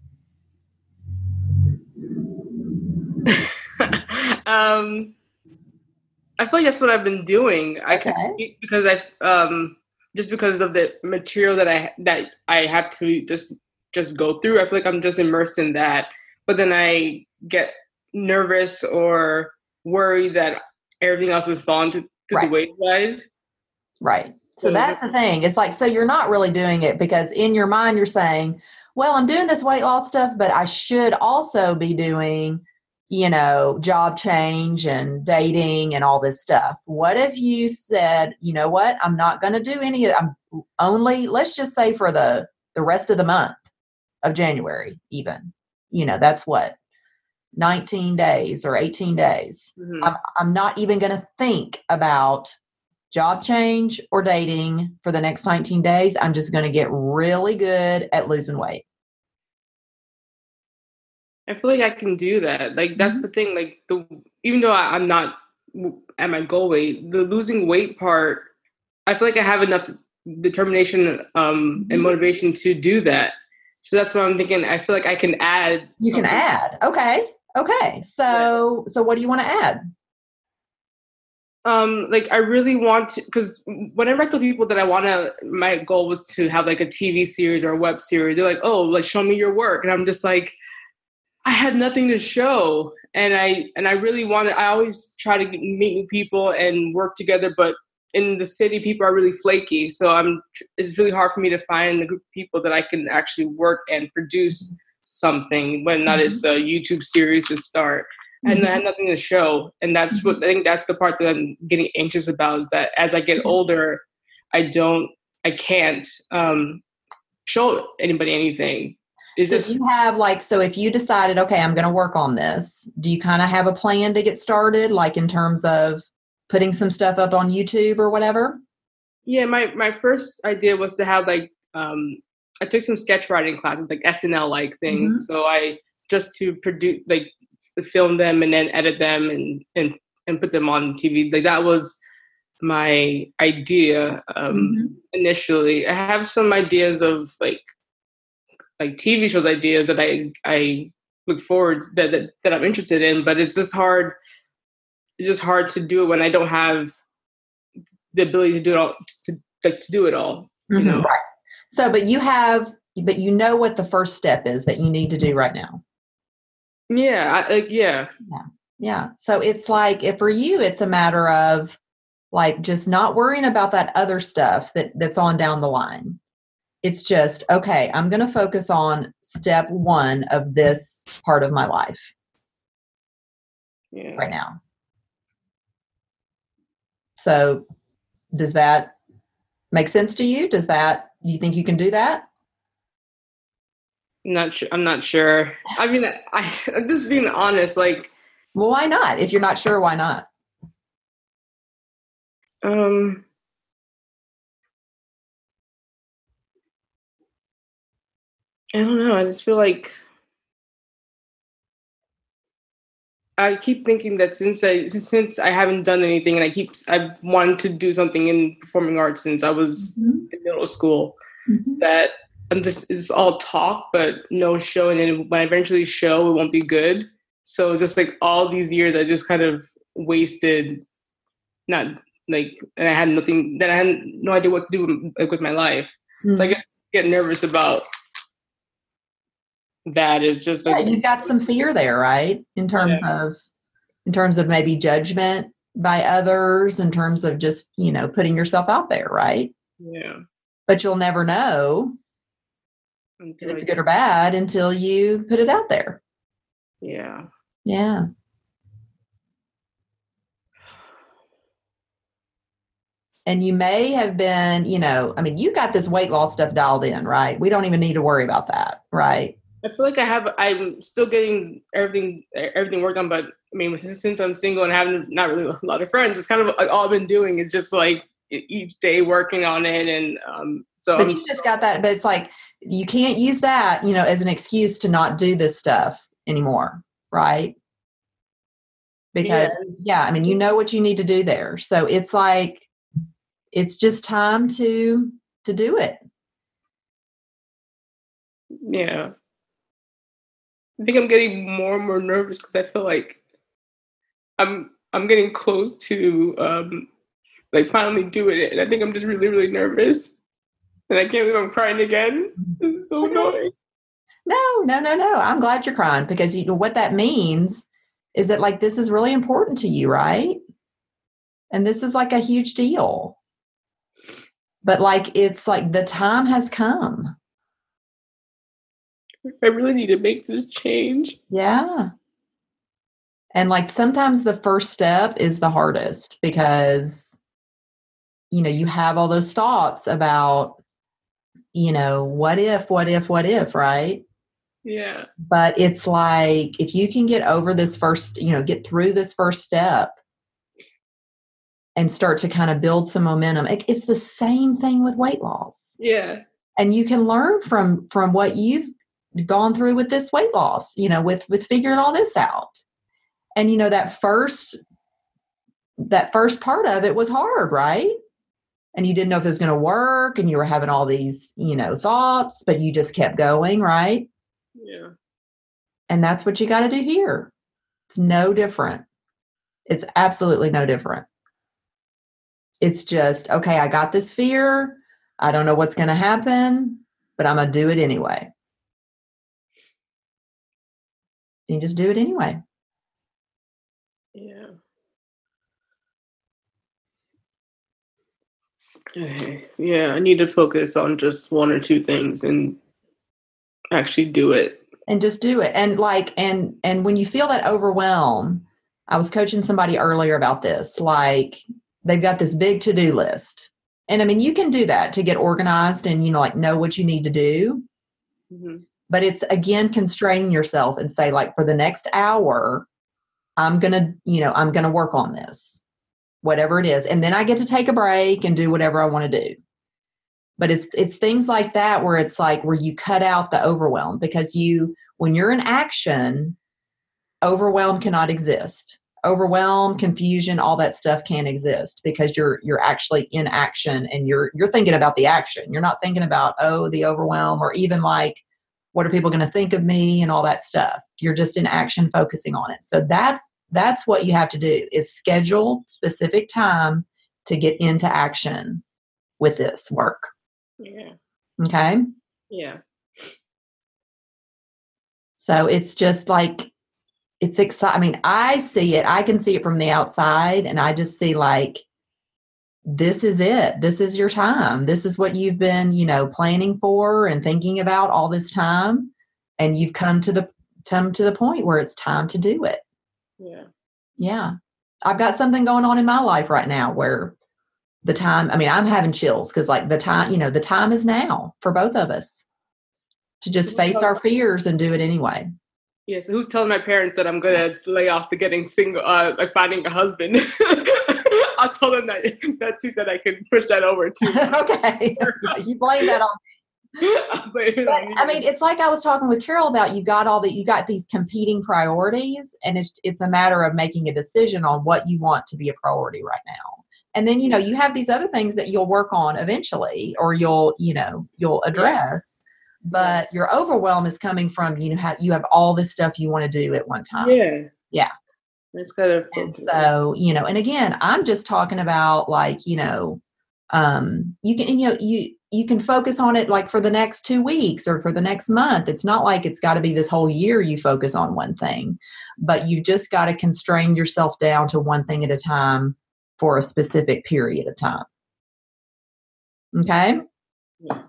um, I feel like that's what I've been doing. I Okay. could, because I um just because of the material that I that I have to just just go through. I feel like I'm just immersed in that. But then I get nervous or worried that everything else is falling to, to Right. the wayside. Right. So So that's the thing. It's like, so you're not really doing it because in your mind you're saying, well, I'm doing this weight loss stuff, but I should also be doing, you know, job change and dating and all this stuff. What if you said, you know what, I'm not going to do any of I'm only, let's just say for the, the rest of the month of January, even, you know, that's what, nineteen days or eighteen days. Mhm. I'm, I'm not even going to think about job change or dating for the next nineteen days. I'm just going to get really good at losing weight. I feel like I can do that. Like that's Mm-hmm. the thing. Like the even though I, I'm not at my goal weight, the losing weight part, I feel like I have enough determination um, and motivation to do that. So that's what I'm thinking. I feel like I can add. You can something. add. Okay. Okay. So, so what do you want to add? Um, like I really want to, because whenever I tell people that I want to, my goal was to have like a T V series or a web series. They're like, "Oh, like show me your work," and I'm just like, I have nothing to show, and I and I really want to. I always try to meet new people and work together, but in the city, people are really flaky. So I'm. It's really hard for me to find a group of people that I can actually work and produce something. When not, Mhm. it's a YouTube series to start. And Mhm. I have nothing to show. And that's what I think that's the part that I'm getting anxious about, is that as I get older, I don't, I can't um, show anybody anything. Is So this, do you have like, so if you decided, okay, I'm going to work on this, do you kind of have a plan to get started? Like in terms of putting some stuff up on YouTube or whatever? yeah, my, my first idea was to have like, um, I took some sketch writing classes, like S N L like things. Mhm. So I just to produce, like film them and then edit them and, and, and put them on T V. Like that was my idea um, Mm-hmm. initially. I have some ideas of like like T V shows ideas that I I look forward that, that that I'm interested in, but it's just hard. It's just hard to do it when I don't have the ability to do it all. To like to do it all, you Mm-hmm. know. Right. So, but you have, but you know what the first step is that you need to do right now. Yeah, I, like yeah, Yeah. Yeah. So it's like, if for you, it's a matter of like just not worrying about that other stuff that that's on down the line. It's just, okay, I'm going to focus on step one of this part of my life yeah. right now. So does that make sense to you? Does that, you think you can do that? I'm not sure. I'm not sure. I mean, I, I'm just being honest. Like, Well, why not? If you're not sure, why not? um, I don't know. I just feel like I keep thinking that since I since I haven't done anything, and I keep I've wanted to do something in performing arts since I was Mm-hmm. in middle school. Mm-hmm. That I'm just it's all talk, but no show, and then when I eventually show, it won't be good. So just like all these years, I just kind of wasted. Not like, and I had nothing. Then I had no idea what to do like, with my life. Mm-hmm. So I guess I get nervous about that. Is just Yeah, like you've got some fear there, right? In terms Yeah. of, in terms of maybe judgment by others, in terms of just, you know, putting yourself out there, right? yeah. But you'll never know if Until it's I- good or bad until you put it out there. yeah. Yeah. And you may have been, you know, I mean, you got this weight loss stuff dialed in, right? We don't even need to worry about that, right? I feel like I have. I'm still getting everything everything worked on, but I mean, since, since I'm single and having not really a lot of friends, it's kind of like all I've been doing is just like each day working on it, and um, so But I'm, you just got that, but it's like you can't use that, you know, as an excuse to not do this stuff anymore, right? Because yeah, I mean, you know what you need to do there. So it's like it's just time to to do it. yeah. I think I'm getting more and more nervous because I feel like I'm I'm getting close to um, like finally doing it, and I think I'm just really really nervous, and I can't believe I'm crying again. It's so annoying. No, no, no, no. I'm glad you're crying because you know what that means is that like this is really important to you, right? And this is like a huge deal. But like it's like the time has come. I really need to make this change. Yeah. And like sometimes the first step is the hardest because you know, you have all those thoughts about you know, what if, what if, what if, right? Yeah. But it's like if you can get over this first, you know, get through this first step and start to kind of build some momentum. It, it's the same thing with weight loss. Yeah. And you can learn from from what you've gone through with this weight loss, you know, with with figuring all this out. And you know that first that first part of it was hard, right? And you didn't know if it was going to work and you were having all these, you know, thoughts, but you just kept going, right? Yeah. And that's what you got to do here. It's no different. It's absolutely no different. It's just, okay, I got this fear. I don't know what's going to happen, but I'm going to do it anyway. You just do it anyway. Yeah. Okay. Yeah, I need to focus on just one or two things and actually do it. And just do it. And like, and and when you feel that overwhelm, I was coaching somebody earlier about this. Like, they've got this big to-do list. And I mean, you can do that to get organized and, you know, like know what you need to do. Mm-hmm. But it's, again, constraining yourself and say, like, for the next hour, I'm going to, you know, I'm going to work on this, whatever it is. And then I get to take a break and do whatever I want to do. But it's it's things like that where it's like where you cut out the overwhelm because you, when you're in action, overwhelm cannot exist. overwhelm, confusion, all that stuff can't exist because you're you're actually in action and you're you're thinking about the action. You're not thinking about, oh, the overwhelm, or even like, what are people going to think of me and all that stuff. You're just in action, focusing on it. So that's that's what you have to do, is schedule specific time to get into action with this work. Yeah. Okay. Yeah. So it's just like, it's exciting. I mean, I see it. I can see it from the outside, and I just see like, this is it. This is your time. This is what you've been, you know, planning for and thinking about all this time. And you've come to the come to the point where it's time to do it. Yeah. Yeah. I've got something going on in my life right now where the time, I mean, I'm having chills because like the time, you know, the time is now for both of us to just face our fears and do it anyway. Yeah, so who's telling my parents that I'm gonna just lay off the getting single, uh, like finding a husband? I'll tell them that that she said I could push that over too. Okay, you blame that on me. But, I mean, it's like I was talking with Carol about. You got all that. You got these competing priorities, and it's it's a matter of making a decision on what you want to be a priority right now. And then you know you have these other things that you'll work on eventually, or you'll you know you'll address. But your overwhelm is coming from, you know, how you have all this stuff you want to do at one time. Yeah. Yeah. Instead of, and so, you know, and again, I'm just talking about like, you know, um, you can, you know, you, you can focus on it like for the next two weeks or for the next month. It's not like it's got to be this whole year you focus on one thing, but you've just got to constrain yourself down to one thing at a time for a specific period of time. Okay. Yeah.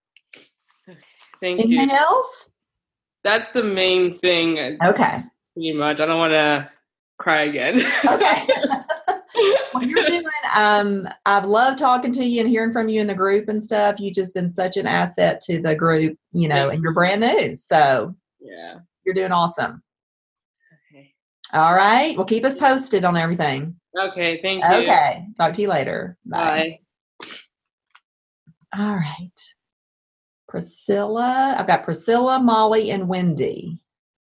Thank Anything you. else? That's the main thing. Okay. Pretty much. I don't want to cry again. Okay. Well, you're doing, um, I've loved talking to you and hearing from you in the group and stuff. You've just been such an asset to the group, you know, and you're brand new. So yeah, you're doing awesome. Okay. All right. Well, keep us posted on everything. Okay. Thank you. Okay. Talk to you later. Bye. Bye. All right. Priscilla. I've got Priscilla, Molly, and Wendy.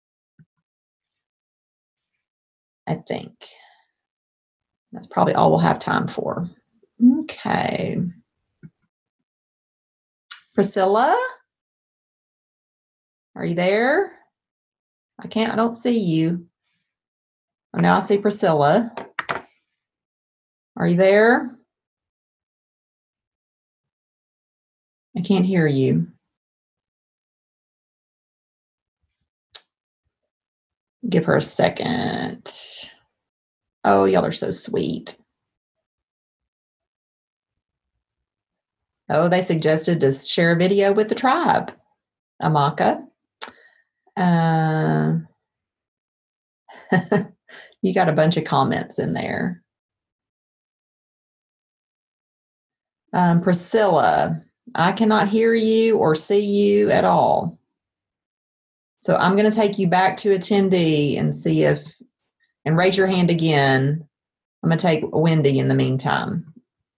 I think that's probably all we'll have time for. Okay. Priscilla, are you there? I can't, I don't see you. Oh, now I see Priscilla. Are you there? I can't hear you. Give her a second. Oh, y'all are so sweet. Oh, they suggested to share a video with the tribe, Amaka. Uh, you got a bunch of comments in there. Um, Priscilla, I cannot hear you or see you at all. So I'm going to take you back to attendee and see if, and raise your hand again. I'm going to take Wendy in the meantime.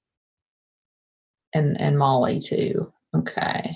And, and Molly too. Okay.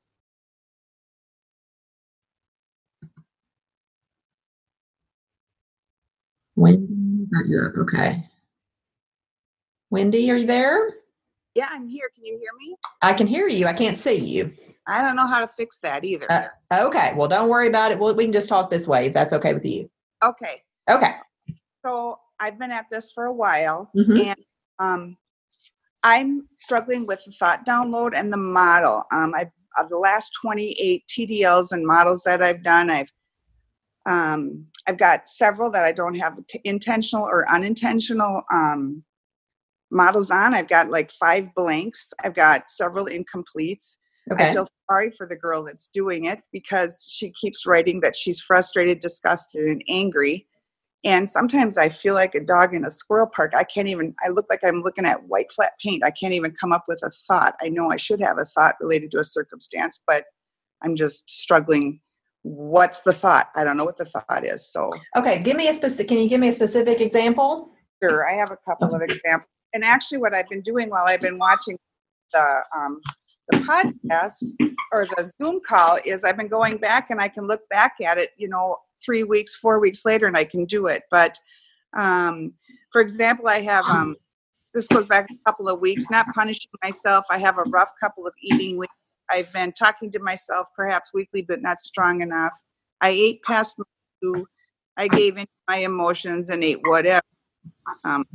Wendy, got you up. Okay. Wendy, are you there? Yeah, I'm here. Can you hear me? I can hear you. I can't see you. I don't know how to fix that either. Uh, okay. Well, don't worry about it. Well, we can just talk this way if that's okay with you. Okay. Okay. So I've been at this for a while, mm-hmm. and um, I'm struggling with the thought download and the model. Um, I've of the last twenty-eight T D Ls and models that I've done, I've um, I've got several that I don't have t- intentional or unintentional um, models on. I've got like five blanks. I've got several incompletes. Okay. I feel sorry for the girl that's doing it because she keeps writing that she's frustrated, disgusted, and angry. And sometimes I feel like a dog in a squirrel park. I can't even, I look like I'm looking at white flat paint. I can't even come up with a thought. I know I should have a thought related to a circumstance, but I'm just struggling. What's the thought? I don't know what the thought is. So, okay, give me a specific, can you give me a specific example? Sure, I have a couple of examples. And actually what I've been doing while I've been watching the, um, the podcast or the Zoom call is I've been going back and I can look back at it, you know, three weeks, four weeks later, and I can do it. But Um, for example, I have, um, this goes back a couple of weeks, not punishing myself. I have a rough couple of eating weeks. I've been talking to myself perhaps weekly, but not strong enough. I ate past my food. I gave in to my emotions and ate whatever. Um,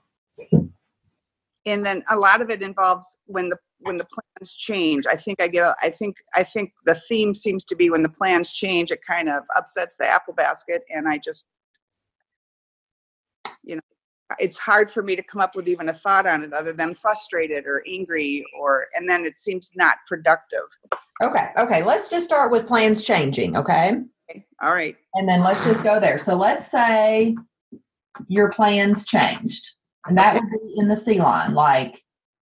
and then a lot of it involves when the when the plans change. I think I get. A, I think I think the theme seems to be when the plans change, it kind of upsets the apple basket, and I just, you know, it's hard for me to come up with even a thought on it other than frustrated or angry, or and then it seems not productive. Okay. Okay. Let's just start with plans changing. Okay. Okay. All right. And then let's just go there. So let's say your plans changed, and that Okay. would be in the C line. Like,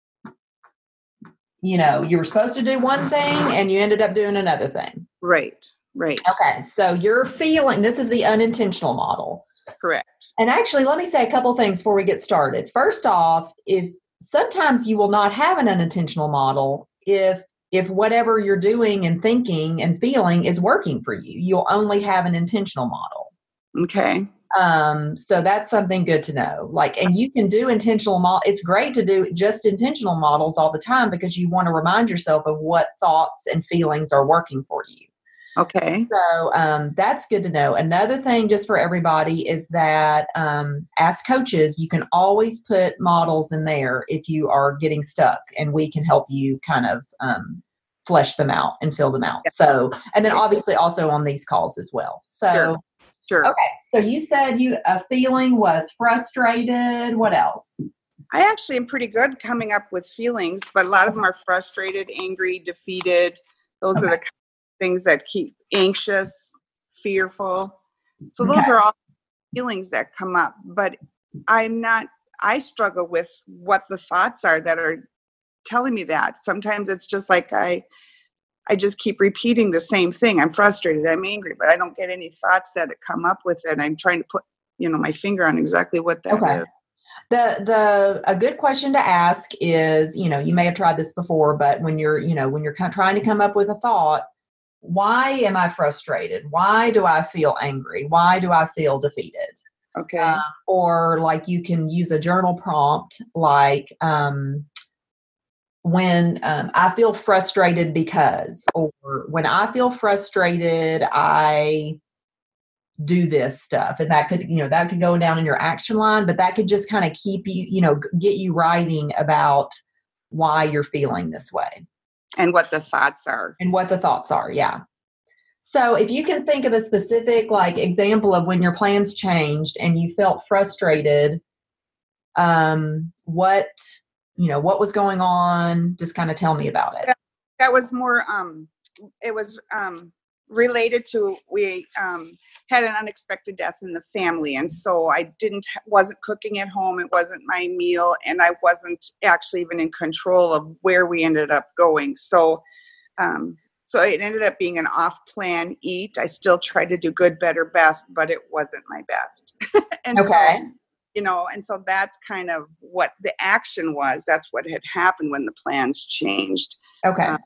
you know, you were supposed to do one thing and you ended up doing another thing. Right. Right. Okay. So you're feeling, this is the unintentional model. Correct. And actually, let me say a couple things before we get started. First off, if sometimes you will not have an unintentional model if if whatever you're doing and thinking and feeling is working for you. You'll only have an intentional model. Okay. Um, so that's something good to know. Like, and you can do intentional model. It's great to do just intentional models all the time because you want to remind yourself of what thoughts and feelings are working for you. Okay. So um, that's good to know. Another thing just for everybody is that um, as coaches, you can always put models in there if you are getting stuck, and we can help you kind of um, flesh them out and fill them out. So, and then obviously also on these calls as well. So, Sure. Sure. okay. So you said you a feeling was frustrated. What else? I actually am pretty good coming up with feelings, but a lot of them are frustrated, angry, defeated. Those Okay. are the things that keep anxious, fearful. So those Okay. are all feelings that come up, but I'm not, I struggle with what the thoughts are that are telling me that. Sometimes it's just like I, I just keep repeating the same thing. I'm frustrated, I'm angry, but I don't get any thoughts that come up with it. I'm trying to put, you know, my finger on exactly what that Okay. is. The the a good question to ask is, you know, you may have tried this before, but when you're, you know, when you're kind of trying to come up with a thought, why am I frustrated? Why do I feel angry? Why do I feel defeated? Okay. Um, or like you can use a journal prompt like um, when um, I feel frustrated because, or when I feel frustrated, I do this stuff. And that could, you know, that could go down in your action line, but that could just kind of keep you, you know, get you writing about why you're feeling this way. And what the thoughts are. And what the thoughts are. Yeah. So if you can think of a specific like example of when your plans changed and you felt frustrated, um, what, you know, what was going on? Just kind of tell me about it. That, that was more, um, it was um, related to, we um, had an unexpected death in the family. And so I didn't, wasn't cooking at home. It wasn't my meal. And I wasn't actually even in control of where we ended up going. So, um, so it ended up being an off-plan eat. I still tried to do good, better, best, but it wasn't my best. and Okay. so, you know, and so that's kind of what the action was. That's what had happened when the plans changed. Okay. Uh,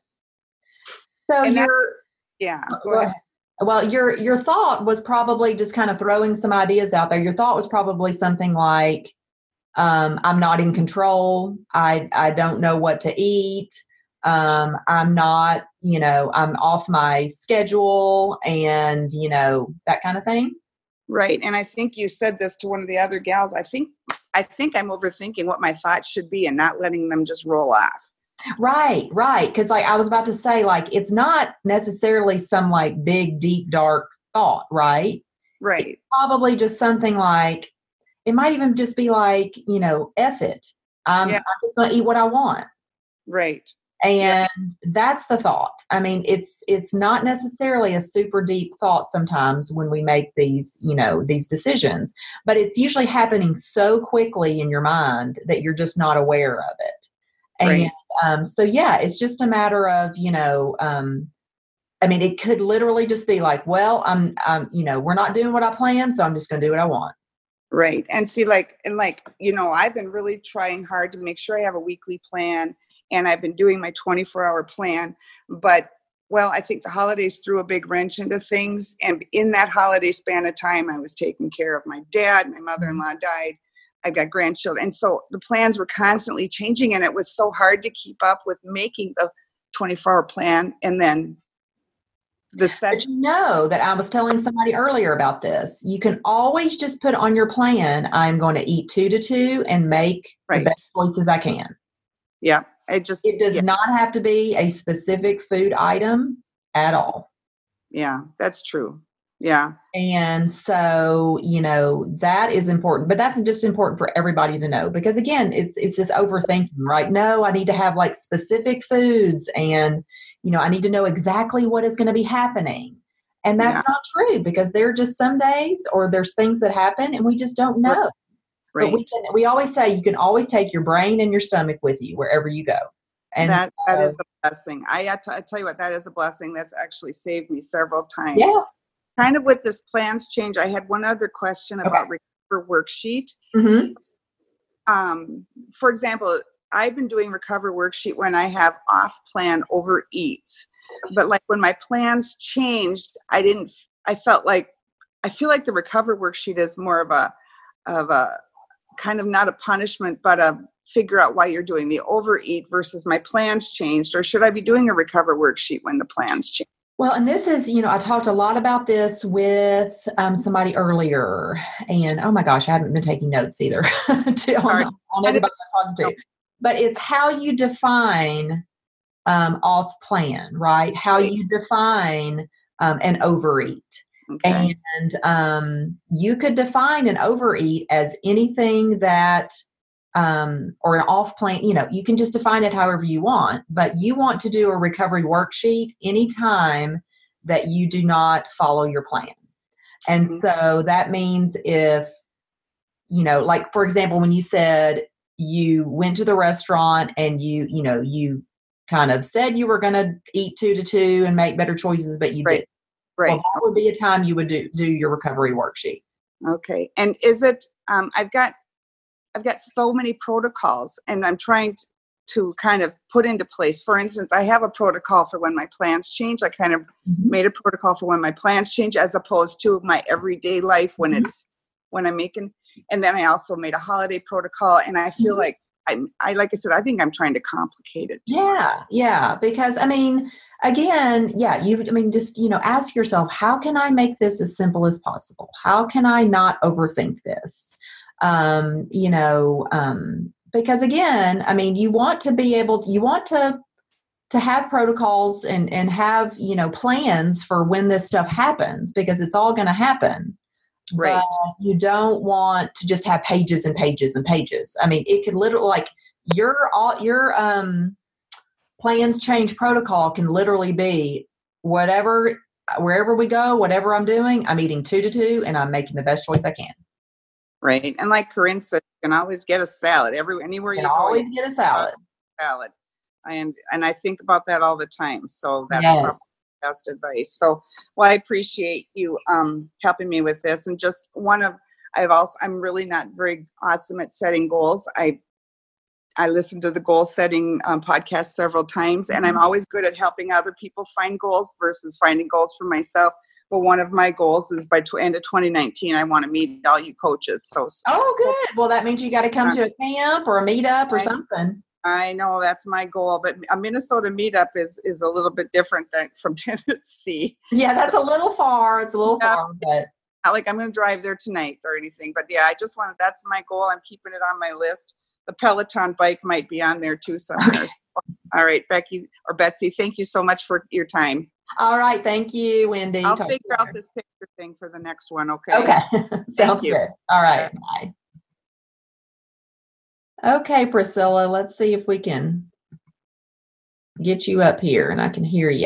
so and that- you're, Yeah, go Go ahead. ahead. Well, your your thought was probably just kind of throwing some ideas out there. Your thought was probably something like, um, "I'm not in control. I I don't know what to eat. Um, I'm not, you know, I'm off my schedule, and you know that kind of thing." Right. And I think you said this to one of the other gals. I think I think I'm overthinking what my thoughts should be and not letting them just roll off. Right, right. Because like I was about to say, like it's not necessarily some like big, deep, dark thought, right? Right. Probably just something like, it might even just be like, you know, F it. Um, Yeah. I'm just going to eat what I want. Right. And Yeah. that's the thought. I mean, it's it's not necessarily a super deep thought sometimes when we make these, you know, these decisions, but it's usually happening so quickly in your mind that you're just not aware of it. And Right. um, so, yeah, it's just a matter of, you know, um, I mean, it could literally just be like, well, I'm, I'm, you know, we're not doing what I planned, so I'm just going to do what I want. Right. And see, like, and like, you know, I've been really trying hard to make sure I have a weekly plan, and I've been doing my twenty-four hour plan, but well, I think the holidays threw a big wrench into things. And in that holiday span of time, I was taking care of my dad. My mother-in-law died. I've got grandchildren. And so the plans were constantly changing, and it was so hard to keep up with making the twenty-four hour plan. And then the set. But you know that I was telling somebody earlier about this. You can always just put on your plan, I'm going to eat two to two and make Right. the best choices I can. Yeah. It just, It does yeah. not have to be a specific food item at all. Yeah, that's true. Yeah. And so, you know, that is important, but that's just important for everybody to know, because again, it's, it's this overthinking, right? No, I need to have like specific foods, and, you know, I need to know exactly what is going to be happening. And that's Yeah. not true, because there are just some days, or there's things that happen and we just don't know. Right. But we can, we always say you can always take your brain and your stomach with you wherever you go. And that so, that is a blessing. I, I, t- I tell you what, that is a blessing. That's actually saved me several times. yeah. Kind of with this plans change, I had one other question about Okay. Recover Worksheet. Mm-hmm. Um, for example, I've been doing Recover Worksheet when I have off-plan overeats. But like when my plans changed, I didn't, I felt like, I feel like the Recover Worksheet is more of a, of a kind of not a punishment, but a figure out why you're doing the overeat versus my plans changed. Or should I be doing a Recover Worksheet when the plans change? Well, and this is, you know, I talked a lot about this with um, somebody earlier, and oh my gosh, I haven't been taking notes either to, on, on everybody I'm talking to. But it's how you define um, off plan, right? How you define um, an overeat. Okay. And um, you could define an overeat as anything that, um, or an off plan, you know, you can just define it however you want, but you want to do a recovery worksheet anytime that you do not follow your plan. And Mhm. so that means if, you know, like, for example, when you said you went to the restaurant and you, you know, you kind of said you were going to eat two to two and make better choices, but you Right. didn't. Right. Well, that would be a time you would do, do your recovery worksheet. Okay. And is it, um, I've got, I've got so many protocols, and I'm trying to, to kind of put into place. For instance, I have a protocol for when my plans change. I kind of Mm-hmm. made a protocol for when my plans change, as opposed to my everyday life when Mhm. it's, when I'm making, and then I also made a holiday protocol. And I feel Mhm. like I'm, I, like I said, I think I'm trying to complicate it. Yeah. Yeah. Because I mean, again, yeah, you, I mean, just, you know, ask yourself, how can I make this as simple as possible? How can I not overthink this? Um, you know, um, because again, I mean, you want to be able to, you want to, to have protocols and, and have, you know, plans for when this stuff happens, because it's all going to happen. Right. But you don't want to just have pages and pages and pages. I mean, it could literally, like, your all your um plans change protocol can literally be whatever, wherever we go, whatever I'm doing, I'm eating two to two and I'm making the best choice I can. Right. And like Corinne said, you can always get a salad every, anywhere You you can go. always get a salad. Salad. And, and I think about that all the time. So that's Yes. probably best advice. So, well, I appreciate you um, helping me with this. And just one of, I've also, I'm really not very awesome at setting goals. I, I listened to the goal setting um, podcast several times, and I'm always good at helping other people find goals versus finding goals for myself. But one of my goals is by tw- end of twenty nineteen, I want to meet all you coaches. So, Oh, good. Well, that means you got to come to a camp or a meetup or I- something. I know that's my goal, but a Minnesota meetup is, is a little bit different than from Tennessee. Yeah, that's a little far. It's a little Yeah. far, but Not like I'm going to drive there tonight or anything, but yeah, I just wanted, that's my goal. I'm keeping it on my list. The Peloton bike might be on there too somewhere. All right, Becky or Betsy, thank you so much for your time. all right. Thank you, Wendy. I'll Talk to figure you out later. this picture thing for the next one, okay? Okay. Sounds you. good. All right. Bye. Okay, Priscilla, let's see if we can get you up here and I can hear you.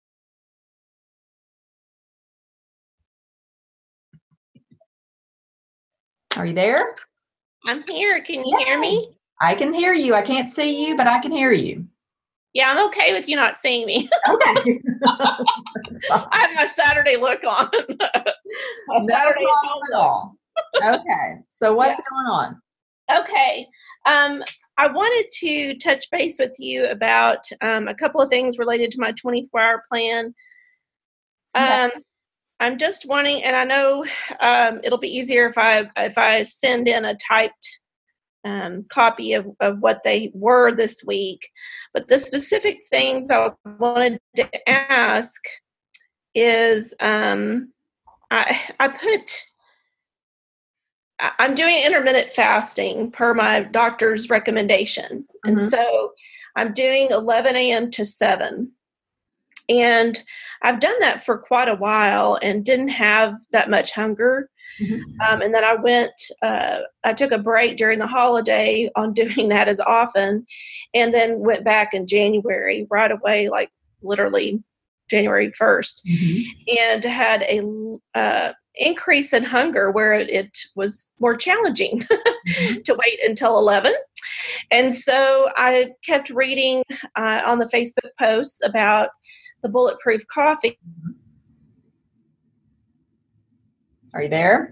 Are you there? I'm here. Can you hear me? I can hear you. I can't see you, but I can hear you. Yeah, I'm okay with you not seeing me. Okay. I have my Saturday look on. my No Saturday problem at at home all. Okay. So what's Yeah. going on? look. Okay. Um, I wanted to touch base with you about um, a couple of things related to my twenty-four hour plan. Um, okay. I'm just wanting, and I know um, it'll be easier if I if I send in a typed um, copy of, of what they were this week. But the specific things I wanted to ask is um, I I put. I'm doing intermittent fasting per my doctor's recommendation. Mm-hmm. And so I'm doing eleven a.m. to seven. And I've done that for quite a while and didn't have that much hunger. Mm-hmm. Um, and then I went, uh, I took a break during the holiday on doing that as often, and then went back in January right away, like literally January first, mm-hmm. and had a uh, increase in hunger where it, it was more challenging mm-hmm. to wait until eleven. And so I kept reading uh, on the Facebook posts about the Bulletproof coffee. Are you there?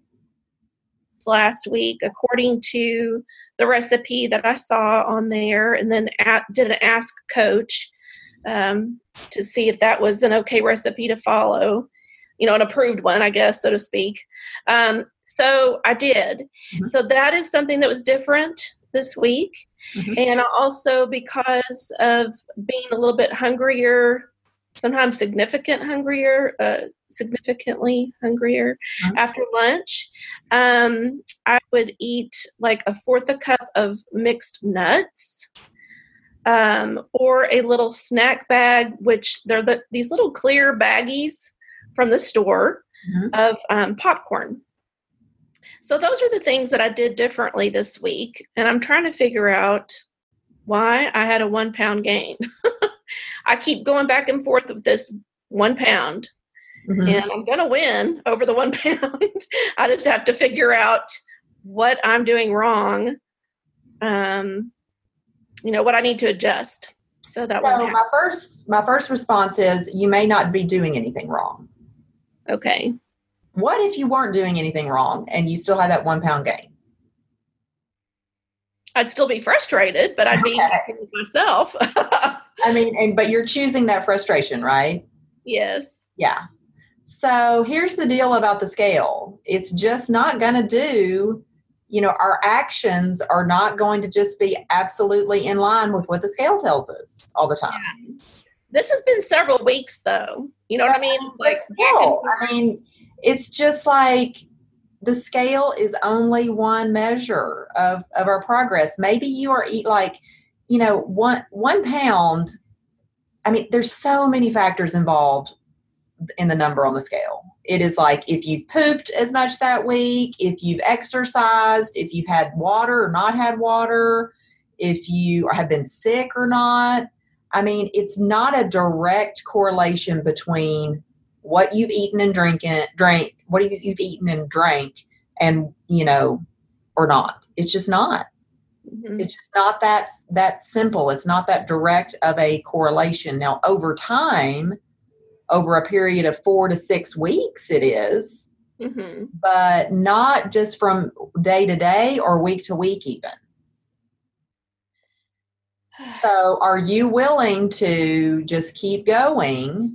Last week, according to the recipe that I saw on there, and then at, did an Ask Coach um, to see if that was an okay recipe to follow, you know, an approved one, I guess, so to speak. Um, so I did. Mm-hmm. So that is something that was different this week. Mm-hmm. And also because of being a little bit hungrier, sometimes significant hungrier, uh, significantly hungrier mm-hmm. after lunch, um, I would eat like a fourth a cup of mixed nuts. Um, or a little snack bag, which they're the, these little clear baggies from the store mm-hmm. of um, popcorn. So those are the things that I did differently this week. And I'm trying to figure out why I had a one pound gain. I keep going back and forth with this one pound mm-hmm. and I'm going to win over the one pound. I just have to figure out what I'm doing wrong. Um, you know, what I need to adjust. So that so my first, my first response is you may not be doing anything wrong. Okay. What if you weren't doing anything wrong and you still had that one pound gain? I'd still be frustrated, but I'd be okay. happy with myself. I mean, and but you're choosing that frustration, right? Yes. Yeah. So here's the deal about the scale. It's just not going to do, you know, our actions are not going to just be absolutely in line with what the scale tells us all the time. Yeah. This has been several weeks, though. You know what I mean? Like, still, I mean, it's just like the scale is only one measure of, of our progress. Maybe you are eat like, you know, one one pound. I mean, there's so many factors involved in the number on the scale. It is like if you pooped as much that week, if you've exercised, if you've had water or not had water, if you have been sick or not. I mean, it's not a direct correlation between what you've eaten and drinking, drink, what you've eaten and drank, and, you know, or not. It's just not. Mm-hmm. It's just not that, that simple. It's not that direct of a correlation. Now, over time, over a period of four to six weeks, it is, mm-hmm. but not just from day to day or week to week even. So are you willing to just keep going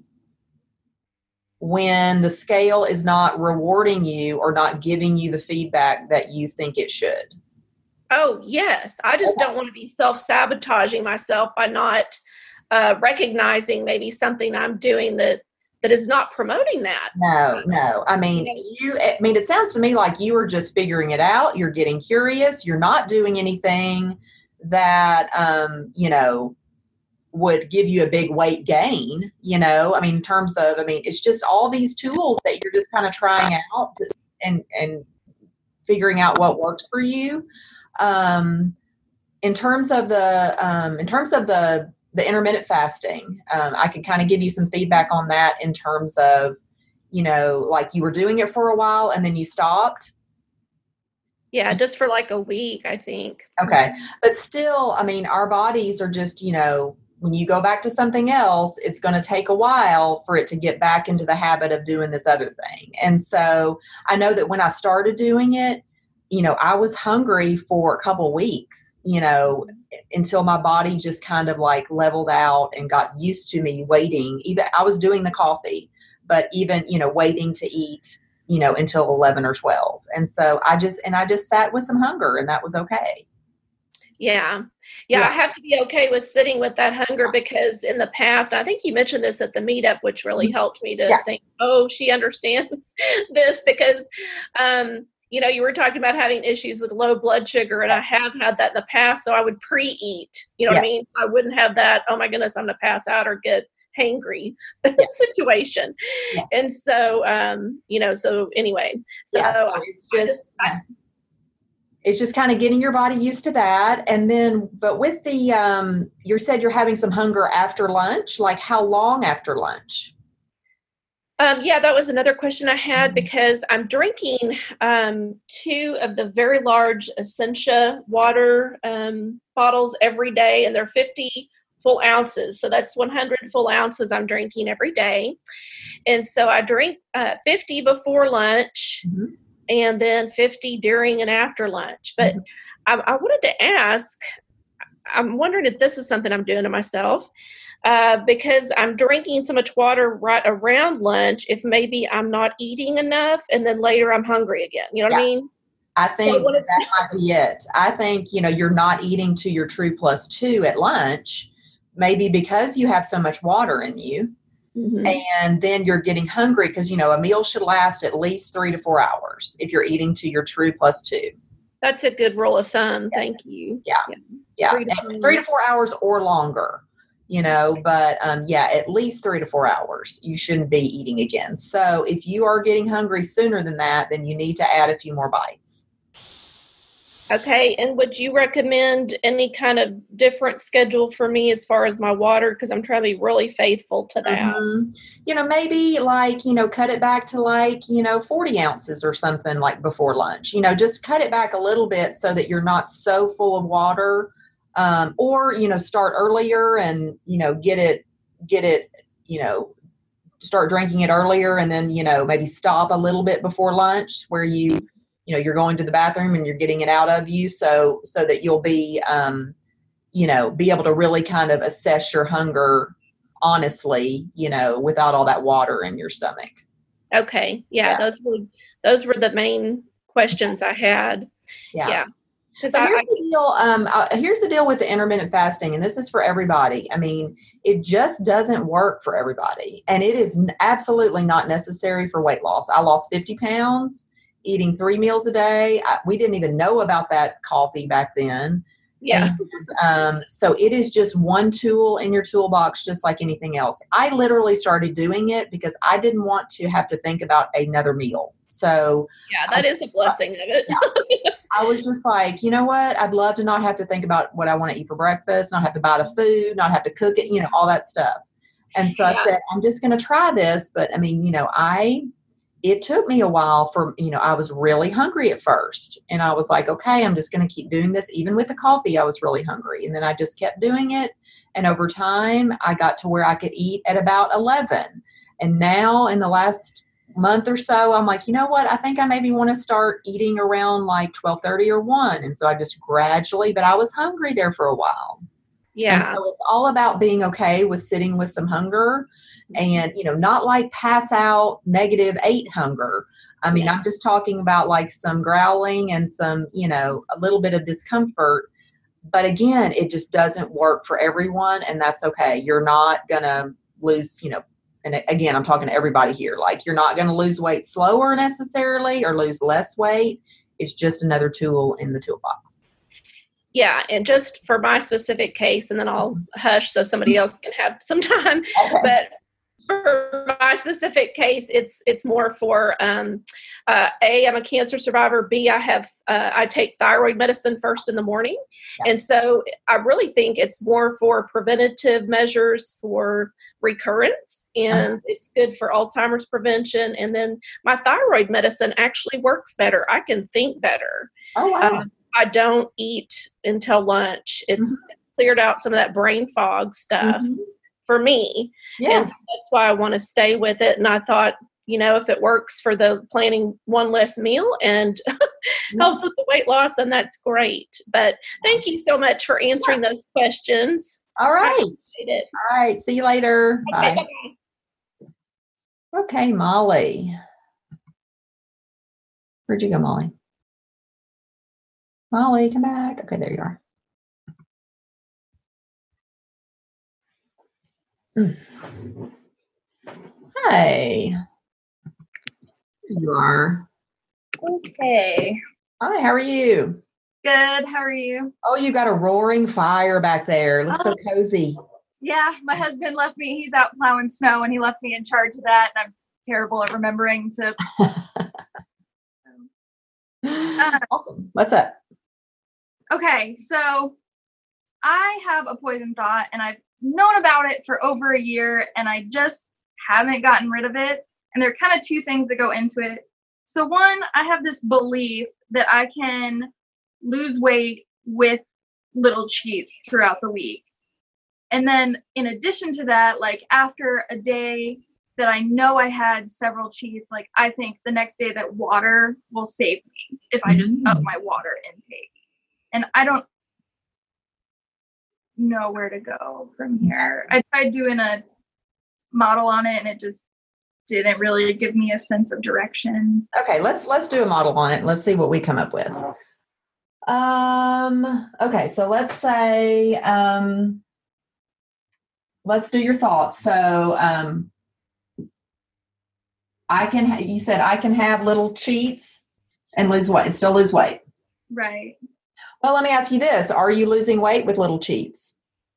when the scale is not rewarding you or not giving you the feedback that you think it should? Oh, yes. I just okay. don't want to be self-sabotaging myself by not uh, recognizing maybe something I'm doing that that is not promoting that. No, no. I mean, you, I mean, it sounds to me like you are just figuring it out. You're getting curious. You're not doing anything that, um, you know, would give you a big weight gain, you know, I mean, in terms of, I mean, it's just all these tools that you're just kind of trying out to, and, and figuring out what works for you. Um, in terms of the, um, in terms of the, the intermittent fasting, um, I could kind of give you some feedback on that in terms of, you know, like you were doing it for a while and then you stopped. Yeah, just for like a week, I think. Okay. But still, I mean, our bodies are just, you know, when you go back to something else, it's going to take a while for it to get back into the habit of doing this other thing. And so I know that when I started doing it, you know, I was hungry for a couple weeks, you know, until my body just kind of like leveled out and got used to me waiting. Even I was doing the coffee, but even, you know, waiting to eat, you know, until eleven or twelve. And so I just, and I just sat with some hunger, and that was okay. Yeah. yeah. Yeah. I have to be okay with sitting with that hunger, because in the past, I think you mentioned this at the meetup, which really helped me to yeah. think, oh, she understands this, because, um, you know, you were talking about having issues with low blood sugar, and I have had that in the past. So I would pre-eat, you know yeah. what I mean? I wouldn't have that, oh my goodness, I'm going to pass out or get hangry yeah. situation. Yeah. And so, um, you know, so anyway, so, yeah, so it's just, just I, it's just kind of getting your body used to that. And then, but with the, um, you said you're having some hunger after lunch, like how long after lunch? Um, yeah, that was another question I had, because I'm drinking um, two of the very large Essentia water um, bottles every day, and they're fifty full ounces. So that's one hundred full ounces I'm drinking every day. And so I drink uh, fifty before lunch mm-hmm. and then fifty during and after lunch. But mm-hmm. I, I wanted to ask, I'm wondering if this is something I'm doing to myself. Uh, because I'm drinking so much water right around lunch, if maybe I'm not eating enough, and then later I'm hungry again. You know what yeah. I mean? I think so that, that might be it. I think, you know, you're not eating to your true plus two at lunch, maybe because you have so much water in you. Mm-hmm. And then you're getting hungry, because, you know, a meal should last at least three to four hours if you're eating to your true plus two. That's a good rule of thumb. Yeah. Thank you. Yeah. Yeah. yeah. Three, to three to four hours or longer. You know, but um, yeah, at least three to four hours, you shouldn't be eating again. So if you are getting hungry sooner than that, then you need to add a few more bites. Okay. And would you recommend any kind of different schedule for me as far as my water? Because I'm trying to be really faithful to that. Mm-hmm. You know, maybe like, you know, cut it back to like, you know, forty ounces or something like before lunch. You know, just cut it back a little bit so that you're not so full of water. Um, or, you know, start earlier and, you know, get it, get it, you know, start drinking it earlier, and then, you know, maybe stop a little bit before lunch where you, you know, you're going to the bathroom and you're getting it out of you. So, so that you'll be, um, you know, be able to really kind of assess your hunger honestly, you know, without all that water in your stomach. Okay. Yeah. yeah. Those were, those were the main questions I had. Yeah. yeah. So here's I, the deal. Um, uh, here's the deal with the intermittent fasting, and this is for everybody. I mean, it just doesn't work for everybody, and it is n- absolutely not necessary for weight loss. I lost fifty pounds eating three meals a day. I, we didn't even know about that coffee back then. Yeah. And, um, so it is just one tool in your toolbox, just like anything else. I literally started doing it because I didn't want to have to think about another meal. So yeah, that I, is a blessing of it. yeah. I was just like, you know what? I'd love to not have to think about what I want to eat for breakfast, not have to buy the food, not have to cook it, you know, all that stuff. And so yeah. I said, I'm just going to try this. But I mean, you know, I, it took me a while for, you know, I was really hungry at first, and I was like, okay, I'm just going to keep doing this. Even with the coffee, I was really hungry. And then I just kept doing it. And over time I got to where I could eat at about eleven. And now in the last month or so, I'm like, you know what? I think I maybe want to start eating around like twelve thirty or one. And so I just gradually, but I was hungry there for a while. Yeah. And so it's all about being okay with sitting with some hunger, and, you know, not like pass out negative eight hunger. I mean, yeah. I'm just talking about like some growling and some, you know, a little bit of discomfort. But again, it just doesn't work for everyone, and that's okay. You're not going to lose, you know, and again, I'm talking to everybody here, like you're not going to lose weight slower necessarily or lose less weight. It's just another tool in the toolbox. Yeah. And just for my specific case, and then I'll hush so somebody else can have some time. Okay. But for my specific case, it's it's more for um, uh, A, I'm a cancer survivor. B, I have uh, I take thyroid medicine first in the morning, yeah. and so I really think it's more for preventative measures for recurrence, and uh-huh. it's good for Alzheimer's prevention. And then my thyroid medicine actually works better. I can think better. Oh wow! Um, I don't eat until lunch. It's mm-hmm. cleared out some of that brain fog stuff. Mm-hmm. For me. Yeah. And so that's why I want to stay with it. And I thought, you know, if it works for the planning one less meal and helps with the weight loss, then that's great. But thank you so much for answering those questions. All right. It. All right. See you later. Okay, bye. Bye. Okay, Molly. Where'd you go, Molly? Molly, come back. Okay, there you are. Mm. Hey. There you are. Okay. Hi, how are you? Good. How are you? Oh, you got a roaring fire back there. Looks Oh. so cozy. Yeah, my husband left me. He's out plowing snow, and he left me in charge of that. And I'm terrible at remembering to. uh, Awesome. What's up? Okay, so I have a poison thought, and I've known about it for over a year, and I just haven't gotten rid of it. And there are kind of two things that go into it. So one, I have this belief that I can lose weight with little cheats throughout the week. And then in addition to that, like after a day that I know I had several cheats, like I think the next day that water will save me if I just Mm. up my water intake. And I don't know where to go from here. I tried doing a model on it and it just didn't really give me a sense of direction. Okay, let's let's do a model on it. Let's see what we come up with. Um, okay, so let's say um let's do your thoughts. So um I can ha- you said I can have little cheats and lose weight and still lose weight. Right. Well, let me ask you this. Are you losing weight with little cheats?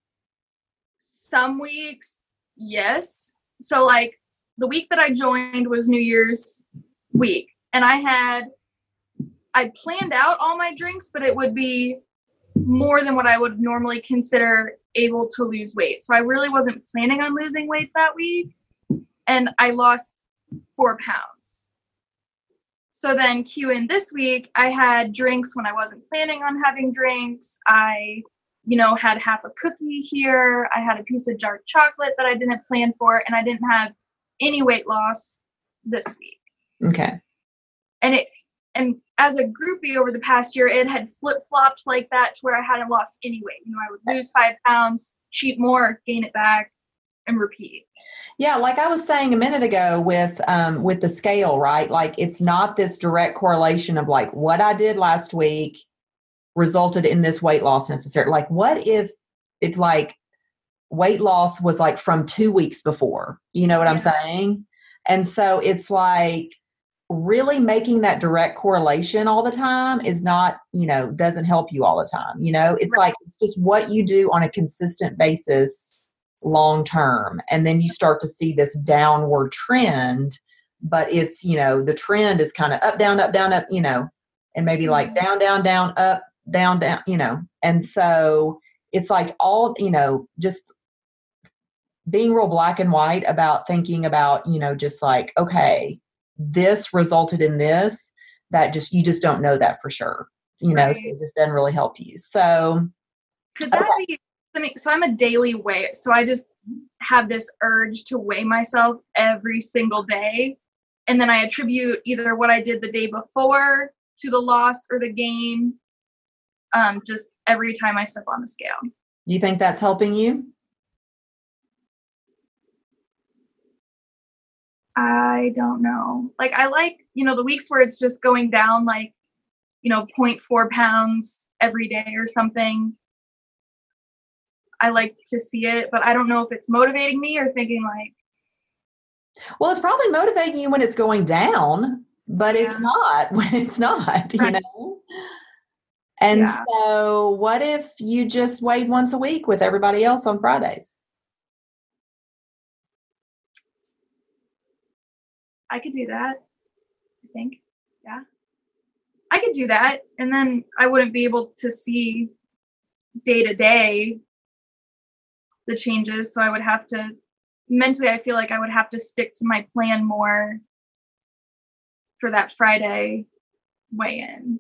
Some weeks, yes. So like the week that I joined was New Year's week, and I had, I planned out all my drinks, but it would be more than what I would normally consider able to lose weight. So I really wasn't planning on losing weight that week, and I lost four pounds. So then cue in this week, I had drinks when I wasn't planning on having drinks. I, you know, had half a cookie here. I had a piece of dark chocolate that I didn't plan for, and I didn't have any weight loss this week. Okay. And it, and as a groupie over the past year, it had flip-flopped like that to where I hadn't lost any weight. You know, I would lose five pounds, cheat more, gain it back, and repeat. Yeah, like I was saying a minute ago with um with the scale, right? Like it's not this direct correlation of like what I did last week resulted in this weight loss necessarily. Like what if if like weight loss was like from two weeks before? You know what Yeah. I'm saying? And so it's like really making that direct correlation all the time is not, you know, doesn't help you all the time. You know, it's Right. like it's just what you do on a consistent basis long term, and then you start to see this downward trend, but it's, you know, the trend is kind of up down up down up, you know, and maybe like down down down up down down, you know. And so it's like all, you know, just being real black and white about thinking about, you know, just like, okay, this resulted in this, that just you just don't know that for sure, you know. Right. So it just doesn't really help you. So Could that Okay. be something? So I'm a daily weigh. So I just have this urge to weigh myself every single day. And then I attribute either what I did the day before to the loss or the gain, um, just every time I step on the scale. you think that's helping you? I don't know. Like I like, you know, the weeks where it's just going down like, you know, zero point four pounds every day or something. I like to see it, but I don't know if it's motivating me or thinking like, Well, it's probably motivating you when it's going down, but it's Yeah. not when it's not, you Right. know? And Yeah. so what if you just weighed once a week with everybody else on Fridays? I could do that. I think. Yeah. I could do that. And then I wouldn't be able to see day to day the changes. So I would have to, mentally, I feel like I would have to stick to my plan more for that Friday weigh in.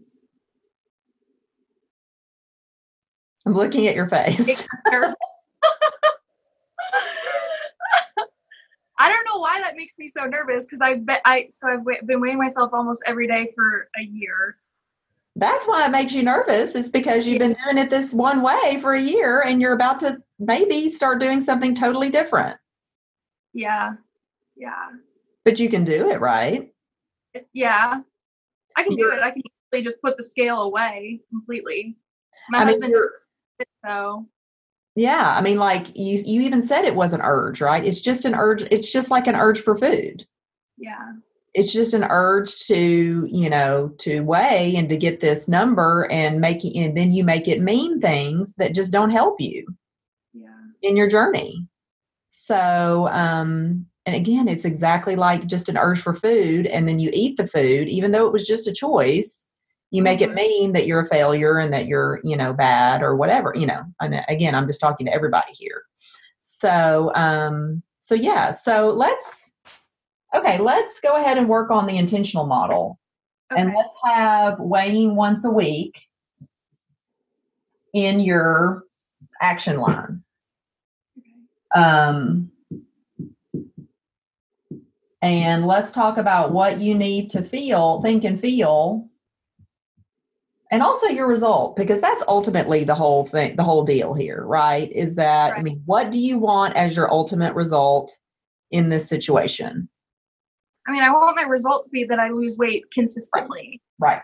I'm looking at your face. It's terrible. I don't know why that makes me so nervous because I've been, I so I've wa- been weighing myself almost every day for a year. That's why it makes you nervous, is because you've been doing it this one way for a year and you're about to maybe start doing something totally different. Yeah. Yeah. But you can do it, right? Yeah. I can do You're- it. I can easily just put the scale away completely. My I mean, husband you're- did it, so Yeah, I mean, like you, you even said it was an urge, right? It's just an urge. It's just like an urge for food. yeah. It's just an urge to, you know, to weigh and to get this number and make it, and then you make it mean things that just don't help you Yeah. in your journey. So, um, and again, it's exactly like just an urge for food, and then you eat the food, even though it was just a choice. You make it mean that you're a failure and that you're, you know, bad or whatever, you know. And again, I'm just talking to everybody here. So, um, so yeah, so let's, okay, let's go ahead and work on the intentional model. Okay. And let's have weighing once a week in your action line. Um, and let's talk about what you need to feel, think and feel, and also your result, because that's ultimately the whole thing, the whole deal here, right? Is that, Right. I mean, what do you want as your ultimate result in this situation? I mean, I want my result to be that I lose weight consistently. Right.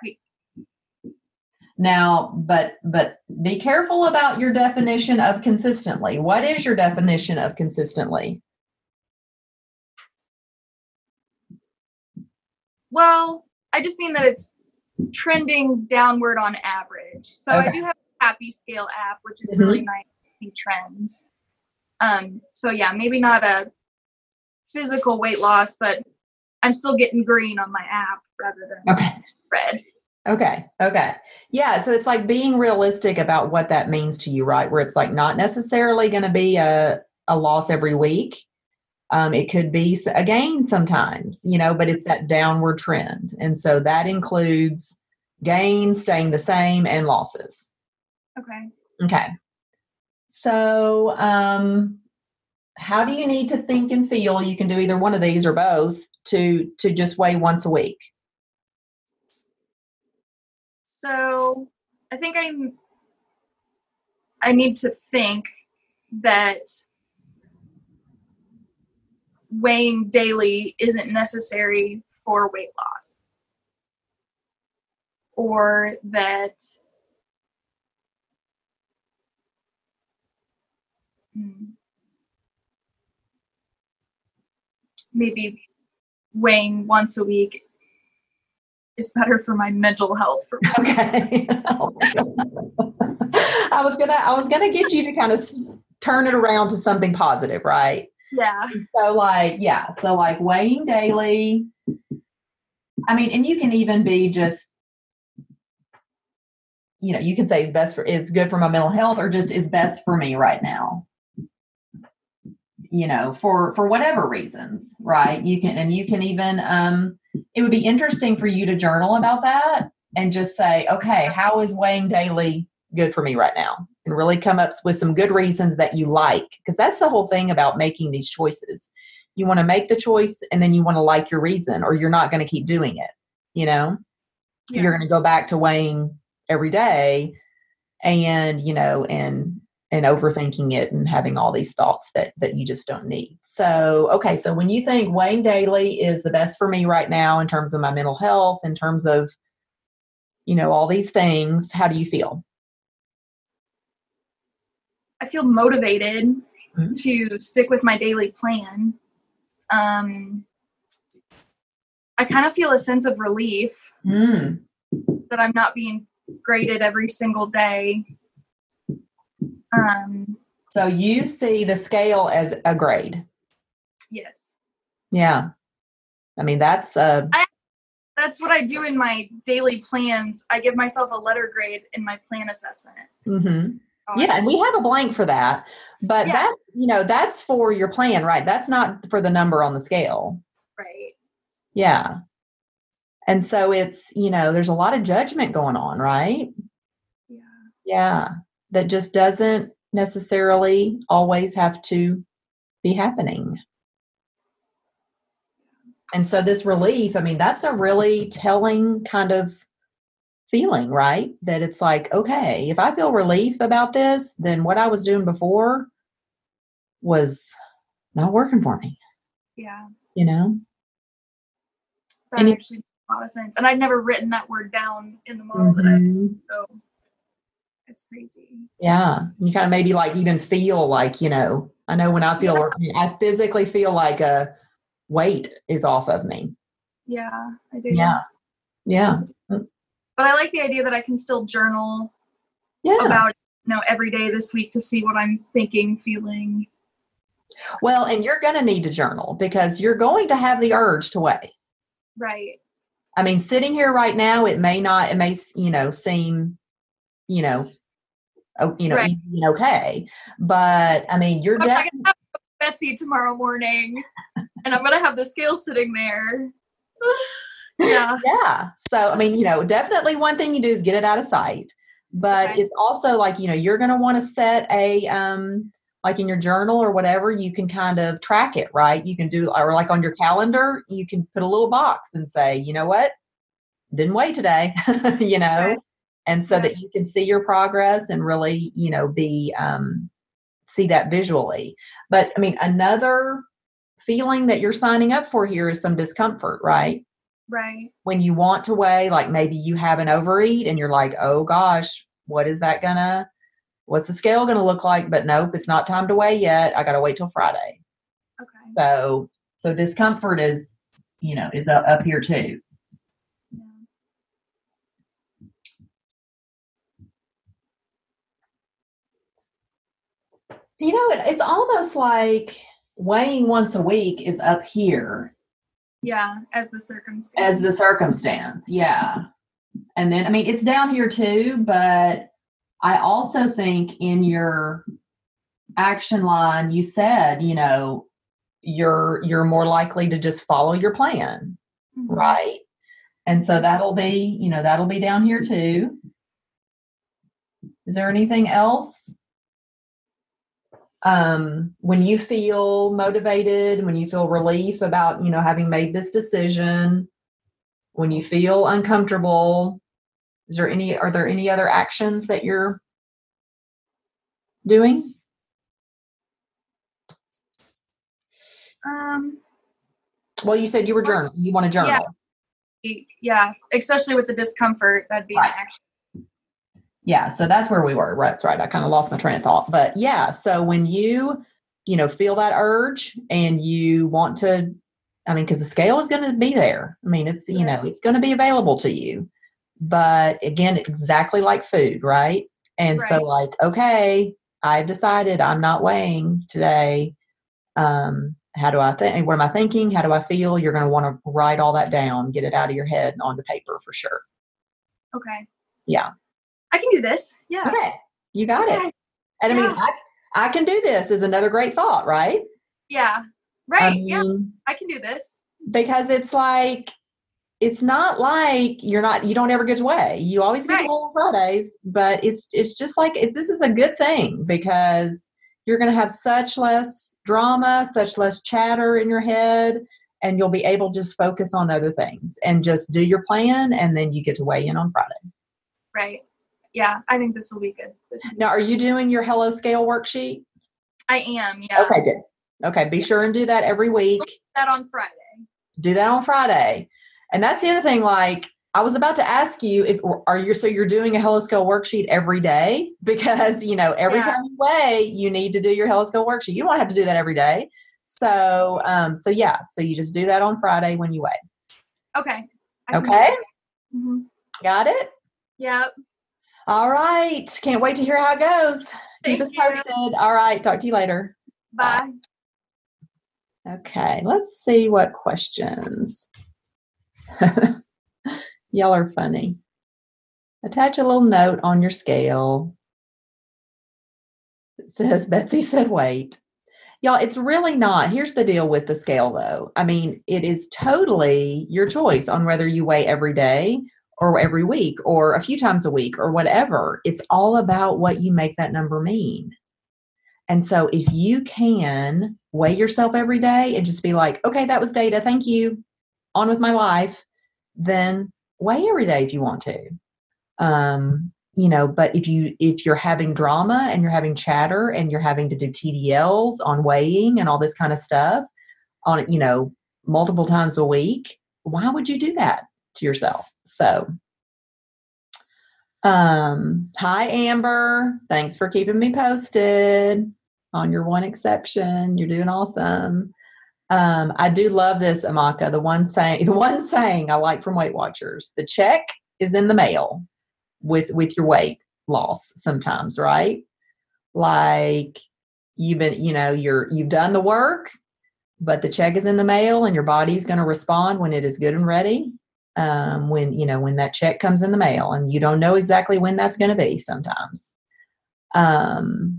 Now, but but be careful about your definition of consistently. What is your definition of consistently? Well, I just mean that it's trending downward on average. So I Okay. do have a Happy Scale app, which is Mhm. really nice to see trends. Um, so yeah, maybe not a physical weight loss, but I'm still getting green on my app rather than Okay. red. Okay. Okay. Yeah. So it's like being realistic about what that means to you, right? Where it's like not necessarily going to be a, a loss every week. Um, it could be a gain sometimes, you know, but it's that downward trend. And so that includes gains, staying the same, and losses. Okay. Okay. So, um, how do you need to think and feel? You can do either one of these or both to to just weigh once a week. So I think I'm I need to think that weighing daily isn't necessary for weight loss. Or that hmm, maybe weighing once a week is better for my mental health. For Okay. Oh my God. I was gonna I was gonna get you to kind of s- turn it around to something positive, right? yeah. So like, yeah, so like weighing daily. I mean, and you can even be just, you know, you can say is best for is good for my mental health, or just is best for me right now. You know, for for whatever reasons, right? You can, and you can even um it would be interesting for you to journal about that and just say, okay, how is weighing daily good for me right now? And really come up with some good reasons that you like, because that's the whole thing about making these choices. You want to make the choice and then you want to like your reason, or you're not going to keep doing it. You know, Yeah. you're going to go back to weighing every day and, you know, and and overthinking it and having all these thoughts that that you just don't need. So, okay, so when you think weighing daily is the best for me right now in terms of my mental health, in terms of, you know, all these things, how do you feel? I feel motivated Mhm. to stick with my daily plan. Um, I kind of feel a sense of relief Mm. that I'm not being graded every single day. Um, So you see the scale as a grade. yes. Yeah. I mean, that's uh I- That's what I do in my daily plans. I give myself a letter grade in my plan assessment. mhm. Yeah, and we have a blank for that. But Yeah. that, you know, that's for your plan, right? That's not for the number on the scale. Right. Yeah. And so it's, you know, there's a lot of judgment going on, right? Yeah. Yeah. That just doesn't necessarily always have to be happening. And so this relief, I mean, that's a really telling kind of feeling, right? That it's like, okay, if I feel relief about this, then what I was doing before was not working for me, Yeah. you know? That And you- actually makes a lot of sense. And I'd never written that word down in the model that I Mhm. so it's crazy. Yeah. You kind of maybe like even feel like, you know, I know when I feel, Yeah. I physically feel like a weight is off of me. Yeah, I do. Yeah. Yeah. But I like the idea that I can still journal Yeah. about, you know, every day this week to see what I'm thinking, feeling. Well, and you're going to need to journal because you're going to have the urge to weigh. Right. I mean, sitting here right now, it may not, it may, you know, seem, you know, oh, you know, Right. easy and okay. But I mean, you're But I'm definitely, gonna have to go to Betsy tomorrow morning and I'm gonna have the scale sitting there. Yeah. yeah. So, I mean, you know, definitely one thing you do is get it out of sight. But Okay. it's also like, you know, you're going to want to set a, um, like in your journal or whatever, you can kind of track it, right? You can do, or like on your calendar, you can put a little box and say, you know what, didn't weigh today, you know, Right. and so Yeah. that you can see your progress and really, you know, be, um, see that visually. But I mean, another feeling that you're signing up for here is some discomfort, right? Right. When you want to weigh, like maybe you have an overeat and you're like, oh gosh, what is that gonna, what's the scale gonna look like? But nope, it's not time to weigh yet. I gotta wait till Friday. Okay. So, so discomfort is, you know, is up, up here too. Yeah. You know, it, it's almost like weighing once a week is up here Yeah, as the circumstance. as the circumstance. Yeah. And then, I mean, it's down here too, but I also think in your action line, you said, you know, you're, you're more likely to just follow your plan. Mhm. Right. And so that'll be, you know, that'll be down here too. Is there anything else? Um, when you feel motivated, when you feel relief about, you know, having made this decision, when you feel uncomfortable, is there any, are there any other actions that you're doing? Um, Well, you said you were journaling. You want to journal. yeah, especially with the discomfort, that'd be Right. an action. Yeah. So that's where we were. Right. That's right. I kind of lost my train of thought, but yeah. So when you, you know, feel that urge and you want to, I mean, cause the scale is going to be there. I mean, it's, you know, it's going to be available to you, but again, exactly like food. Right. And so Right. like, okay, I've decided I'm not weighing today. Um, how do I think? What am I thinking? How do I feel? You're going to want to write all that down, get it out of your head and onto paper for sure. Okay. Yeah. I can do this. Yeah. Okay. You got Okay. it. And I mean, Yeah. I, I can do this is another great thought, right? Yeah. Right. I yeah. mean, I can do this. because it's like, it's not like you're not, you don't ever get to weigh. You always get Right. to weigh on Fridays, but it's, it's just like, it, this is a good thing because you're going to have such less drama, such less chatter in your head, and you'll be able to just focus on other things and just do your plan. And then you get to weigh in on Friday. Right. Yeah. I think this will be good. This Now, are you doing your Hello Scale worksheet? I am. Yeah. Okay, good. Okay, be sure and do that every week. That on Friday. Do that on Friday. And that's the other thing, like, I was about to ask you if are you so you're doing a Hello Scale worksheet every day? Because, you know, every Yeah. time you weigh, you need to do your Hello Scale worksheet. You don't have to do that every day. So, um, so yeah, so you just do that on Friday when you weigh. Okay. I can do Okay? that. Mhm. Got it? Yep. All right. Can't wait to hear how it goes. Keep Thank us you. posted. All right. Talk to you later. Bye. Okay, let's see what questions. Y'all are funny. Attach a little note on your scale. It says, Betsy said, wait. Y'all, it's really not. Here's the deal with the scale, though. I mean, it is totally your choice on whether you weigh every day or every week or a few times a week or whatever. It's all about what you make that number mean. And so if you can weigh yourself every day and just be like, okay, that was data. Thank you. on with my life, then weigh every day if you want to. Um, you know, but if you, if you're having drama and you're having chatter and you're having to do T D Ls on weighing and all this kind of stuff on, you know, multiple times a week, why would you do that to yourself? So, um, hi, Amber. Thanks for keeping me posted on your one exception. You're doing awesome. Um, I do love this, Amaka. The one saying, the one saying I like from Weight Watchers, the check is in the mail with, with your weight loss sometimes, right? Like you've been, you know, you're, you've done the work, but the check is in the mail and your body's going to respond when it is good and ready. Um, when, you know, when that check comes in the mail, and you don't know exactly when that's going to be sometimes. Um,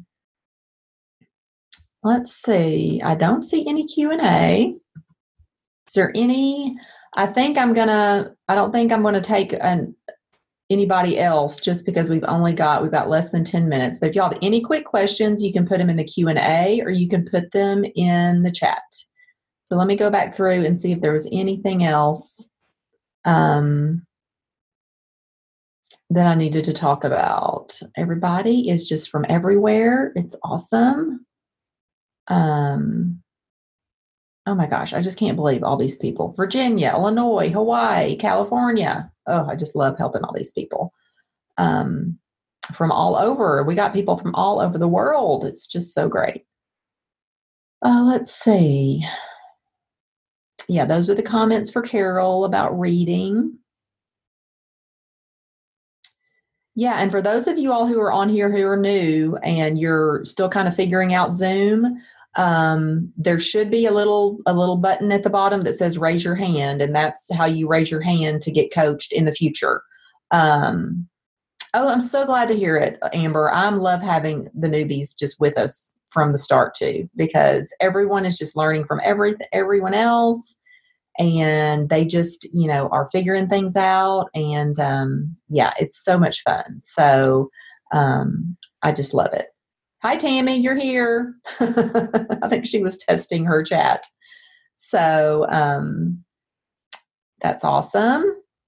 let's see. I don't see any Q and A. Is there any, I think I'm going to, I don't think I'm going to take an, anybody else just because we've only got, we've got less than ten minutes. But if y'all have any quick questions, you can put them in the Q and A or you can put them in the chat. So let me go back through and see if there was anything else um, that I needed to talk about. Everybody is just from everywhere. It's awesome. Um, oh my gosh, I just can't believe all these people. Virginia, Illinois, Hawaii, California. Oh, I just love helping all these people um, from all over. We got people from all over the world. It's just so great. Uh, let's see. Yeah, those are the comments for Carol about reading. Yeah, and for those of you all who are on here who are new and you're still kind of figuring out Zoom, um, there should be a little a little button at the bottom that says raise your hand, and that's how you raise your hand to get coached in the future. Um, oh, I'm so glad to hear it, Amber. I love having the newbies just with us from the start too, because everyone is just learning from every everyone else. And they just, you know, are figuring things out. And um, yeah, it's so much fun. So um, I just love it. Hi, Tammy, you're here. I think she was testing her chat. So um, that's awesome.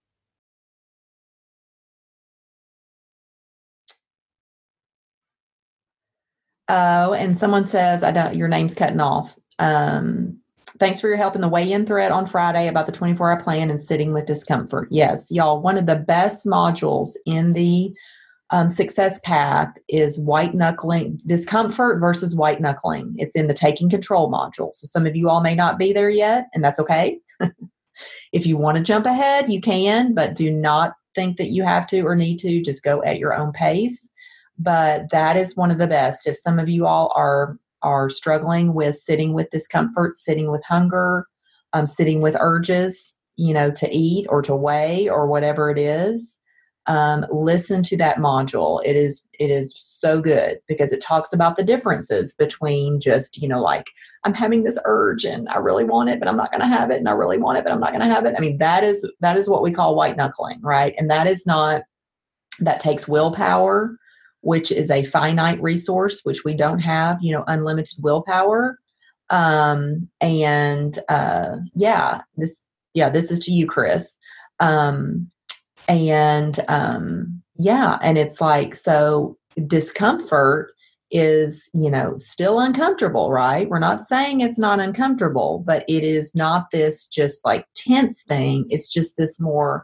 Oh, and someone says, I don't, your name's cutting off. Um, Thanks for your help in the weigh-in thread on Friday about the twenty-four hour plan and sitting with discomfort. Yes, y'all, one of the best modules in the um, success path is white knuckling, discomfort versus white knuckling. It's in the taking control module. So some of you all may not be there yet, and that's okay. If you want to jump ahead, you can, but do not think that you have to or need to. Just go at your own pace. But that is one of the best. If some of you all are are struggling with sitting with discomfort, sitting with hunger, um, sitting with urges, you know, to eat or to weigh or whatever it is, um, listen to that module. It is, it is so good because it talks about the differences between just, you know, like I'm having this urge and I really want it, but I'm not going to have it. And I really want it, but I'm not going to have it. I mean, that is, that is what we call white knuckling, right? And that is not, that takes willpower, which is a finite resource, which we don't have, you know, unlimited willpower. Um, and, uh, yeah, this, yeah, this is to you, Chris. Um, and, um, yeah, and it's like, so discomfort is, you know, still uncomfortable, right? We're not saying it's not uncomfortable, but it is not this just like tense thing. It's just this more,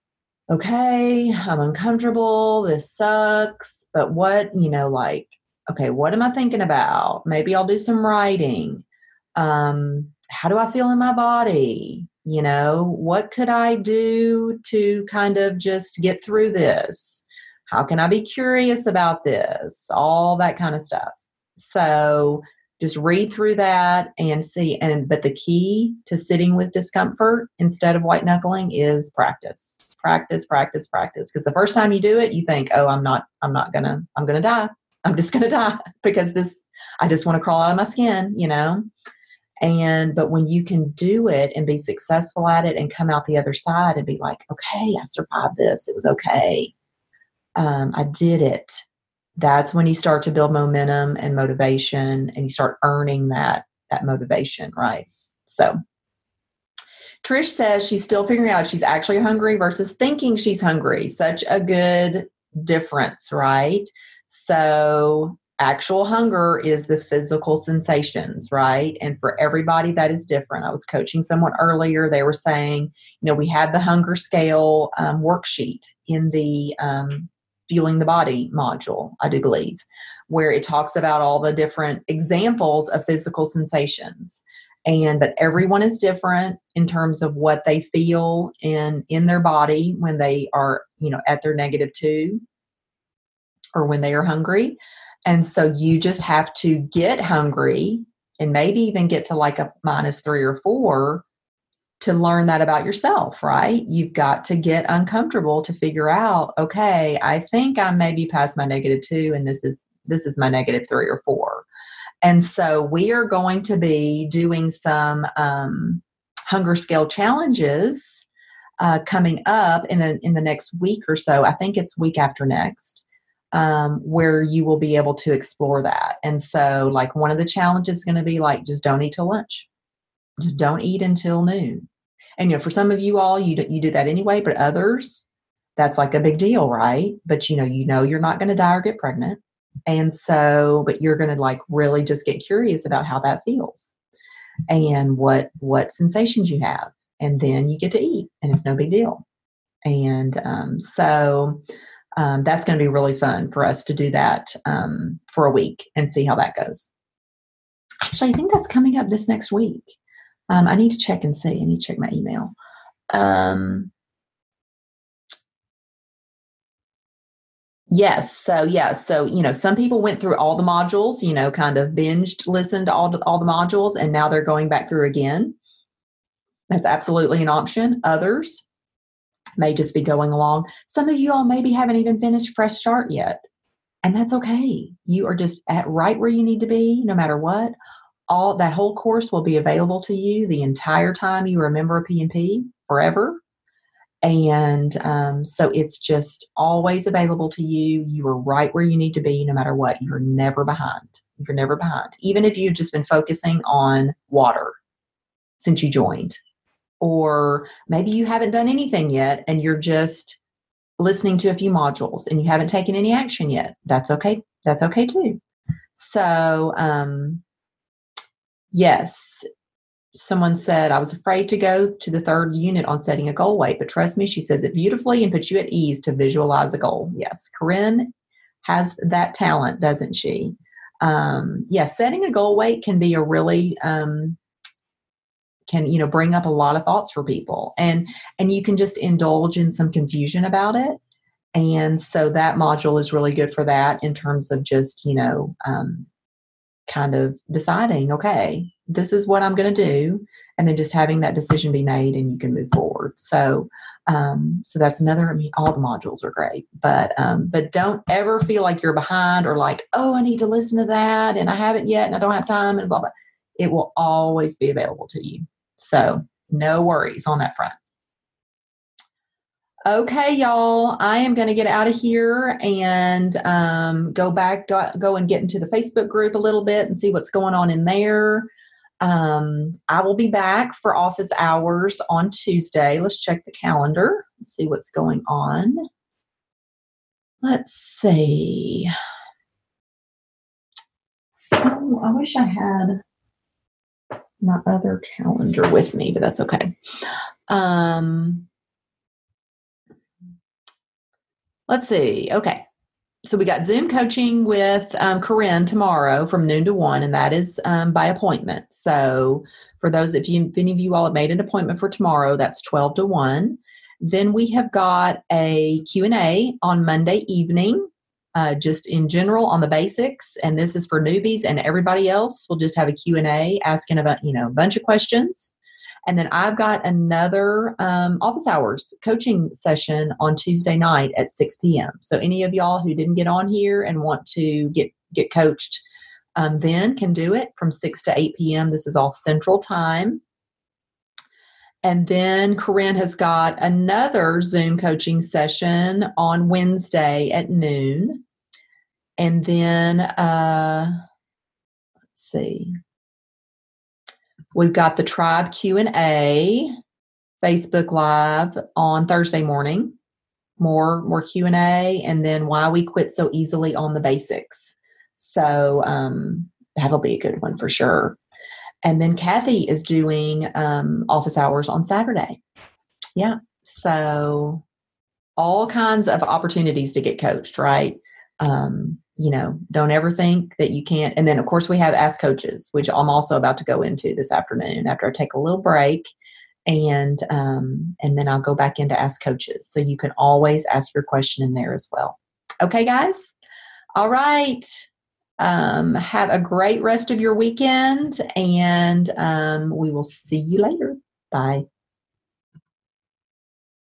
okay, I'm uncomfortable. This sucks. But what, you know, like, okay, what am I thinking about? Maybe I'll do some writing. Um, how do I feel in my body? You know, what could I do to kind of just get through this? How can I be curious about this? All that kind of stuff. So just read through that and see. And, but the key to sitting with discomfort instead of white knuckling is practice, practice, practice, practice. Because the first time you do it, you think, oh, I'm not, I'm not gonna, I'm gonna die. I'm just gonna die because this, I just want to crawl out of my skin, you know? And, but when you can do it and be successful at it and come out the other side and be like, okay, I survived this. It was okay. Um, I did it. That's when you start to build momentum and motivation and you start earning that, that motivation. Right. So Trish says she's still figuring out if she's actually hungry versus thinking she's hungry. Such a good difference, right? So actual hunger is the physical sensations, right? And for everybody that is different. I was coaching someone earlier. They were saying, you know, we had the hunger scale um, worksheet in the um, Fueling the Body module, I do believe, where it talks about all the different examples of physical sensations. And but everyone is different in terms of what they feel in in their body when they are, you know, at their negative two or when they are hungry. And so you just have to get hungry and maybe even get to like a minus three or four to learn that about yourself, right? You've got to get uncomfortable to figure out, okay, I think I'm maybe past my negative two and this is this is my negative three or four. And so we are going to be doing some um, hunger scale challenges uh, coming up in a, in the next week or so. I think it's week after next, um, where you will be able to explore that. And so like one of the challenges is going to be like, just don't eat till lunch. Just don't eat until noon. And, you know, for some of you all, you do, you do that anyway, but others, that's like a big deal, right? But, you know, you know, you're not going to die or get pregnant. And so, but you're going to like really just get curious about how that feels and what, what sensations you have. And then you get to eat and it's no big deal. And um, so um, that's going to be really fun for us to do that um, for a week and see how that goes. Actually, I think that's coming up this next week. Um, I need to check and see. I need to check my email. Um, Yes. So, yeah. So, you know, some people went through all the modules, you know, kind of binged, listened to all, the, all the modules, and now they're going back through again. That's absolutely an option. Others may just be going along. Some of you all maybe haven't even finished Fresh Start yet. And that's okay. You are just at right where you need to be, no matter what. All that whole course will be available to you the entire time you are a member of P and P, forever. And um, so it's just always available to you. You are right where you need to be no matter what. You're never behind. You're never behind. Even if you've just been focusing on water since you joined. Or maybe you haven't done anything yet and you're just listening to a few modules and you haven't taken any action yet. That's okay. That's okay too. So, um, yes. Someone said, I was afraid to go to the third unit on setting a goal weight, but trust me, she says it beautifully and puts you at ease to visualize a goal. Yes, Corinne has that talent, doesn't she? Um, yes, setting a goal weight can be a really, um, can, you know, bring up a lot of thoughts for people. And, and you can just indulge in some confusion about it. And so that module is really good for that in terms of just, you know, um, kind of deciding, okay, this is what I'm going to do. And then just having that decision be made and you can move forward. So, um, so that's another, I mean, all the modules are great, but, um, but don't ever feel like you're behind or like, oh, I need to listen to that and I haven't yet and I don't have time and blah, blah. It will always be available to you. So no worries on that front. Okay, y'all, I am going to get out of here and um, go back, go, go and get into the Facebook group a little bit and see what's going on in there. Um, I will be back for office hours on Tuesday. Let's check the calendar and see what's going on. Let's see. Oh, I wish I had my other calendar with me, but that's okay. Um, Let's see. Okay. So we got Zoom coaching with um, Corinne tomorrow from noon to one, and that is um, by appointment. So for those, if, you, if any of you all have made an appointment for tomorrow, that's twelve to one. Then we have got a Q and A on Monday evening, uh, just in general on the basics. And this is for newbies, and everybody else will just have a Q and A asking about, you know, a bunch of questions. And then I've got another um, office hours coaching session on Tuesday night at six p.m. So any of y'all who didn't get on here and want to get, get coached um, then can do it from six to eight p.m. This is all Central Time. And then Corinne has got another Zoom coaching session on Wednesday at noon. And then, uh, let's see. We've got the Tribe Q and A Facebook Live on Thursday morning. More more Q and A, and then why we quit so easily on the basics. So um, that'll be a good one for sure. And then Kathy is doing um, office hours on Saturday. Yeah. So all kinds of opportunities to get coached, right? Um, you know, don't ever think that you can't. And then, of course, we have Ask Coaches, which I'm also about to go into this afternoon after I take a little break. And um, and then I'll go back into Ask Coaches. So you can always ask your question in there as well. Okay, guys? All right. Um, have a great rest of your weekend, and um, we will see you later. Bye.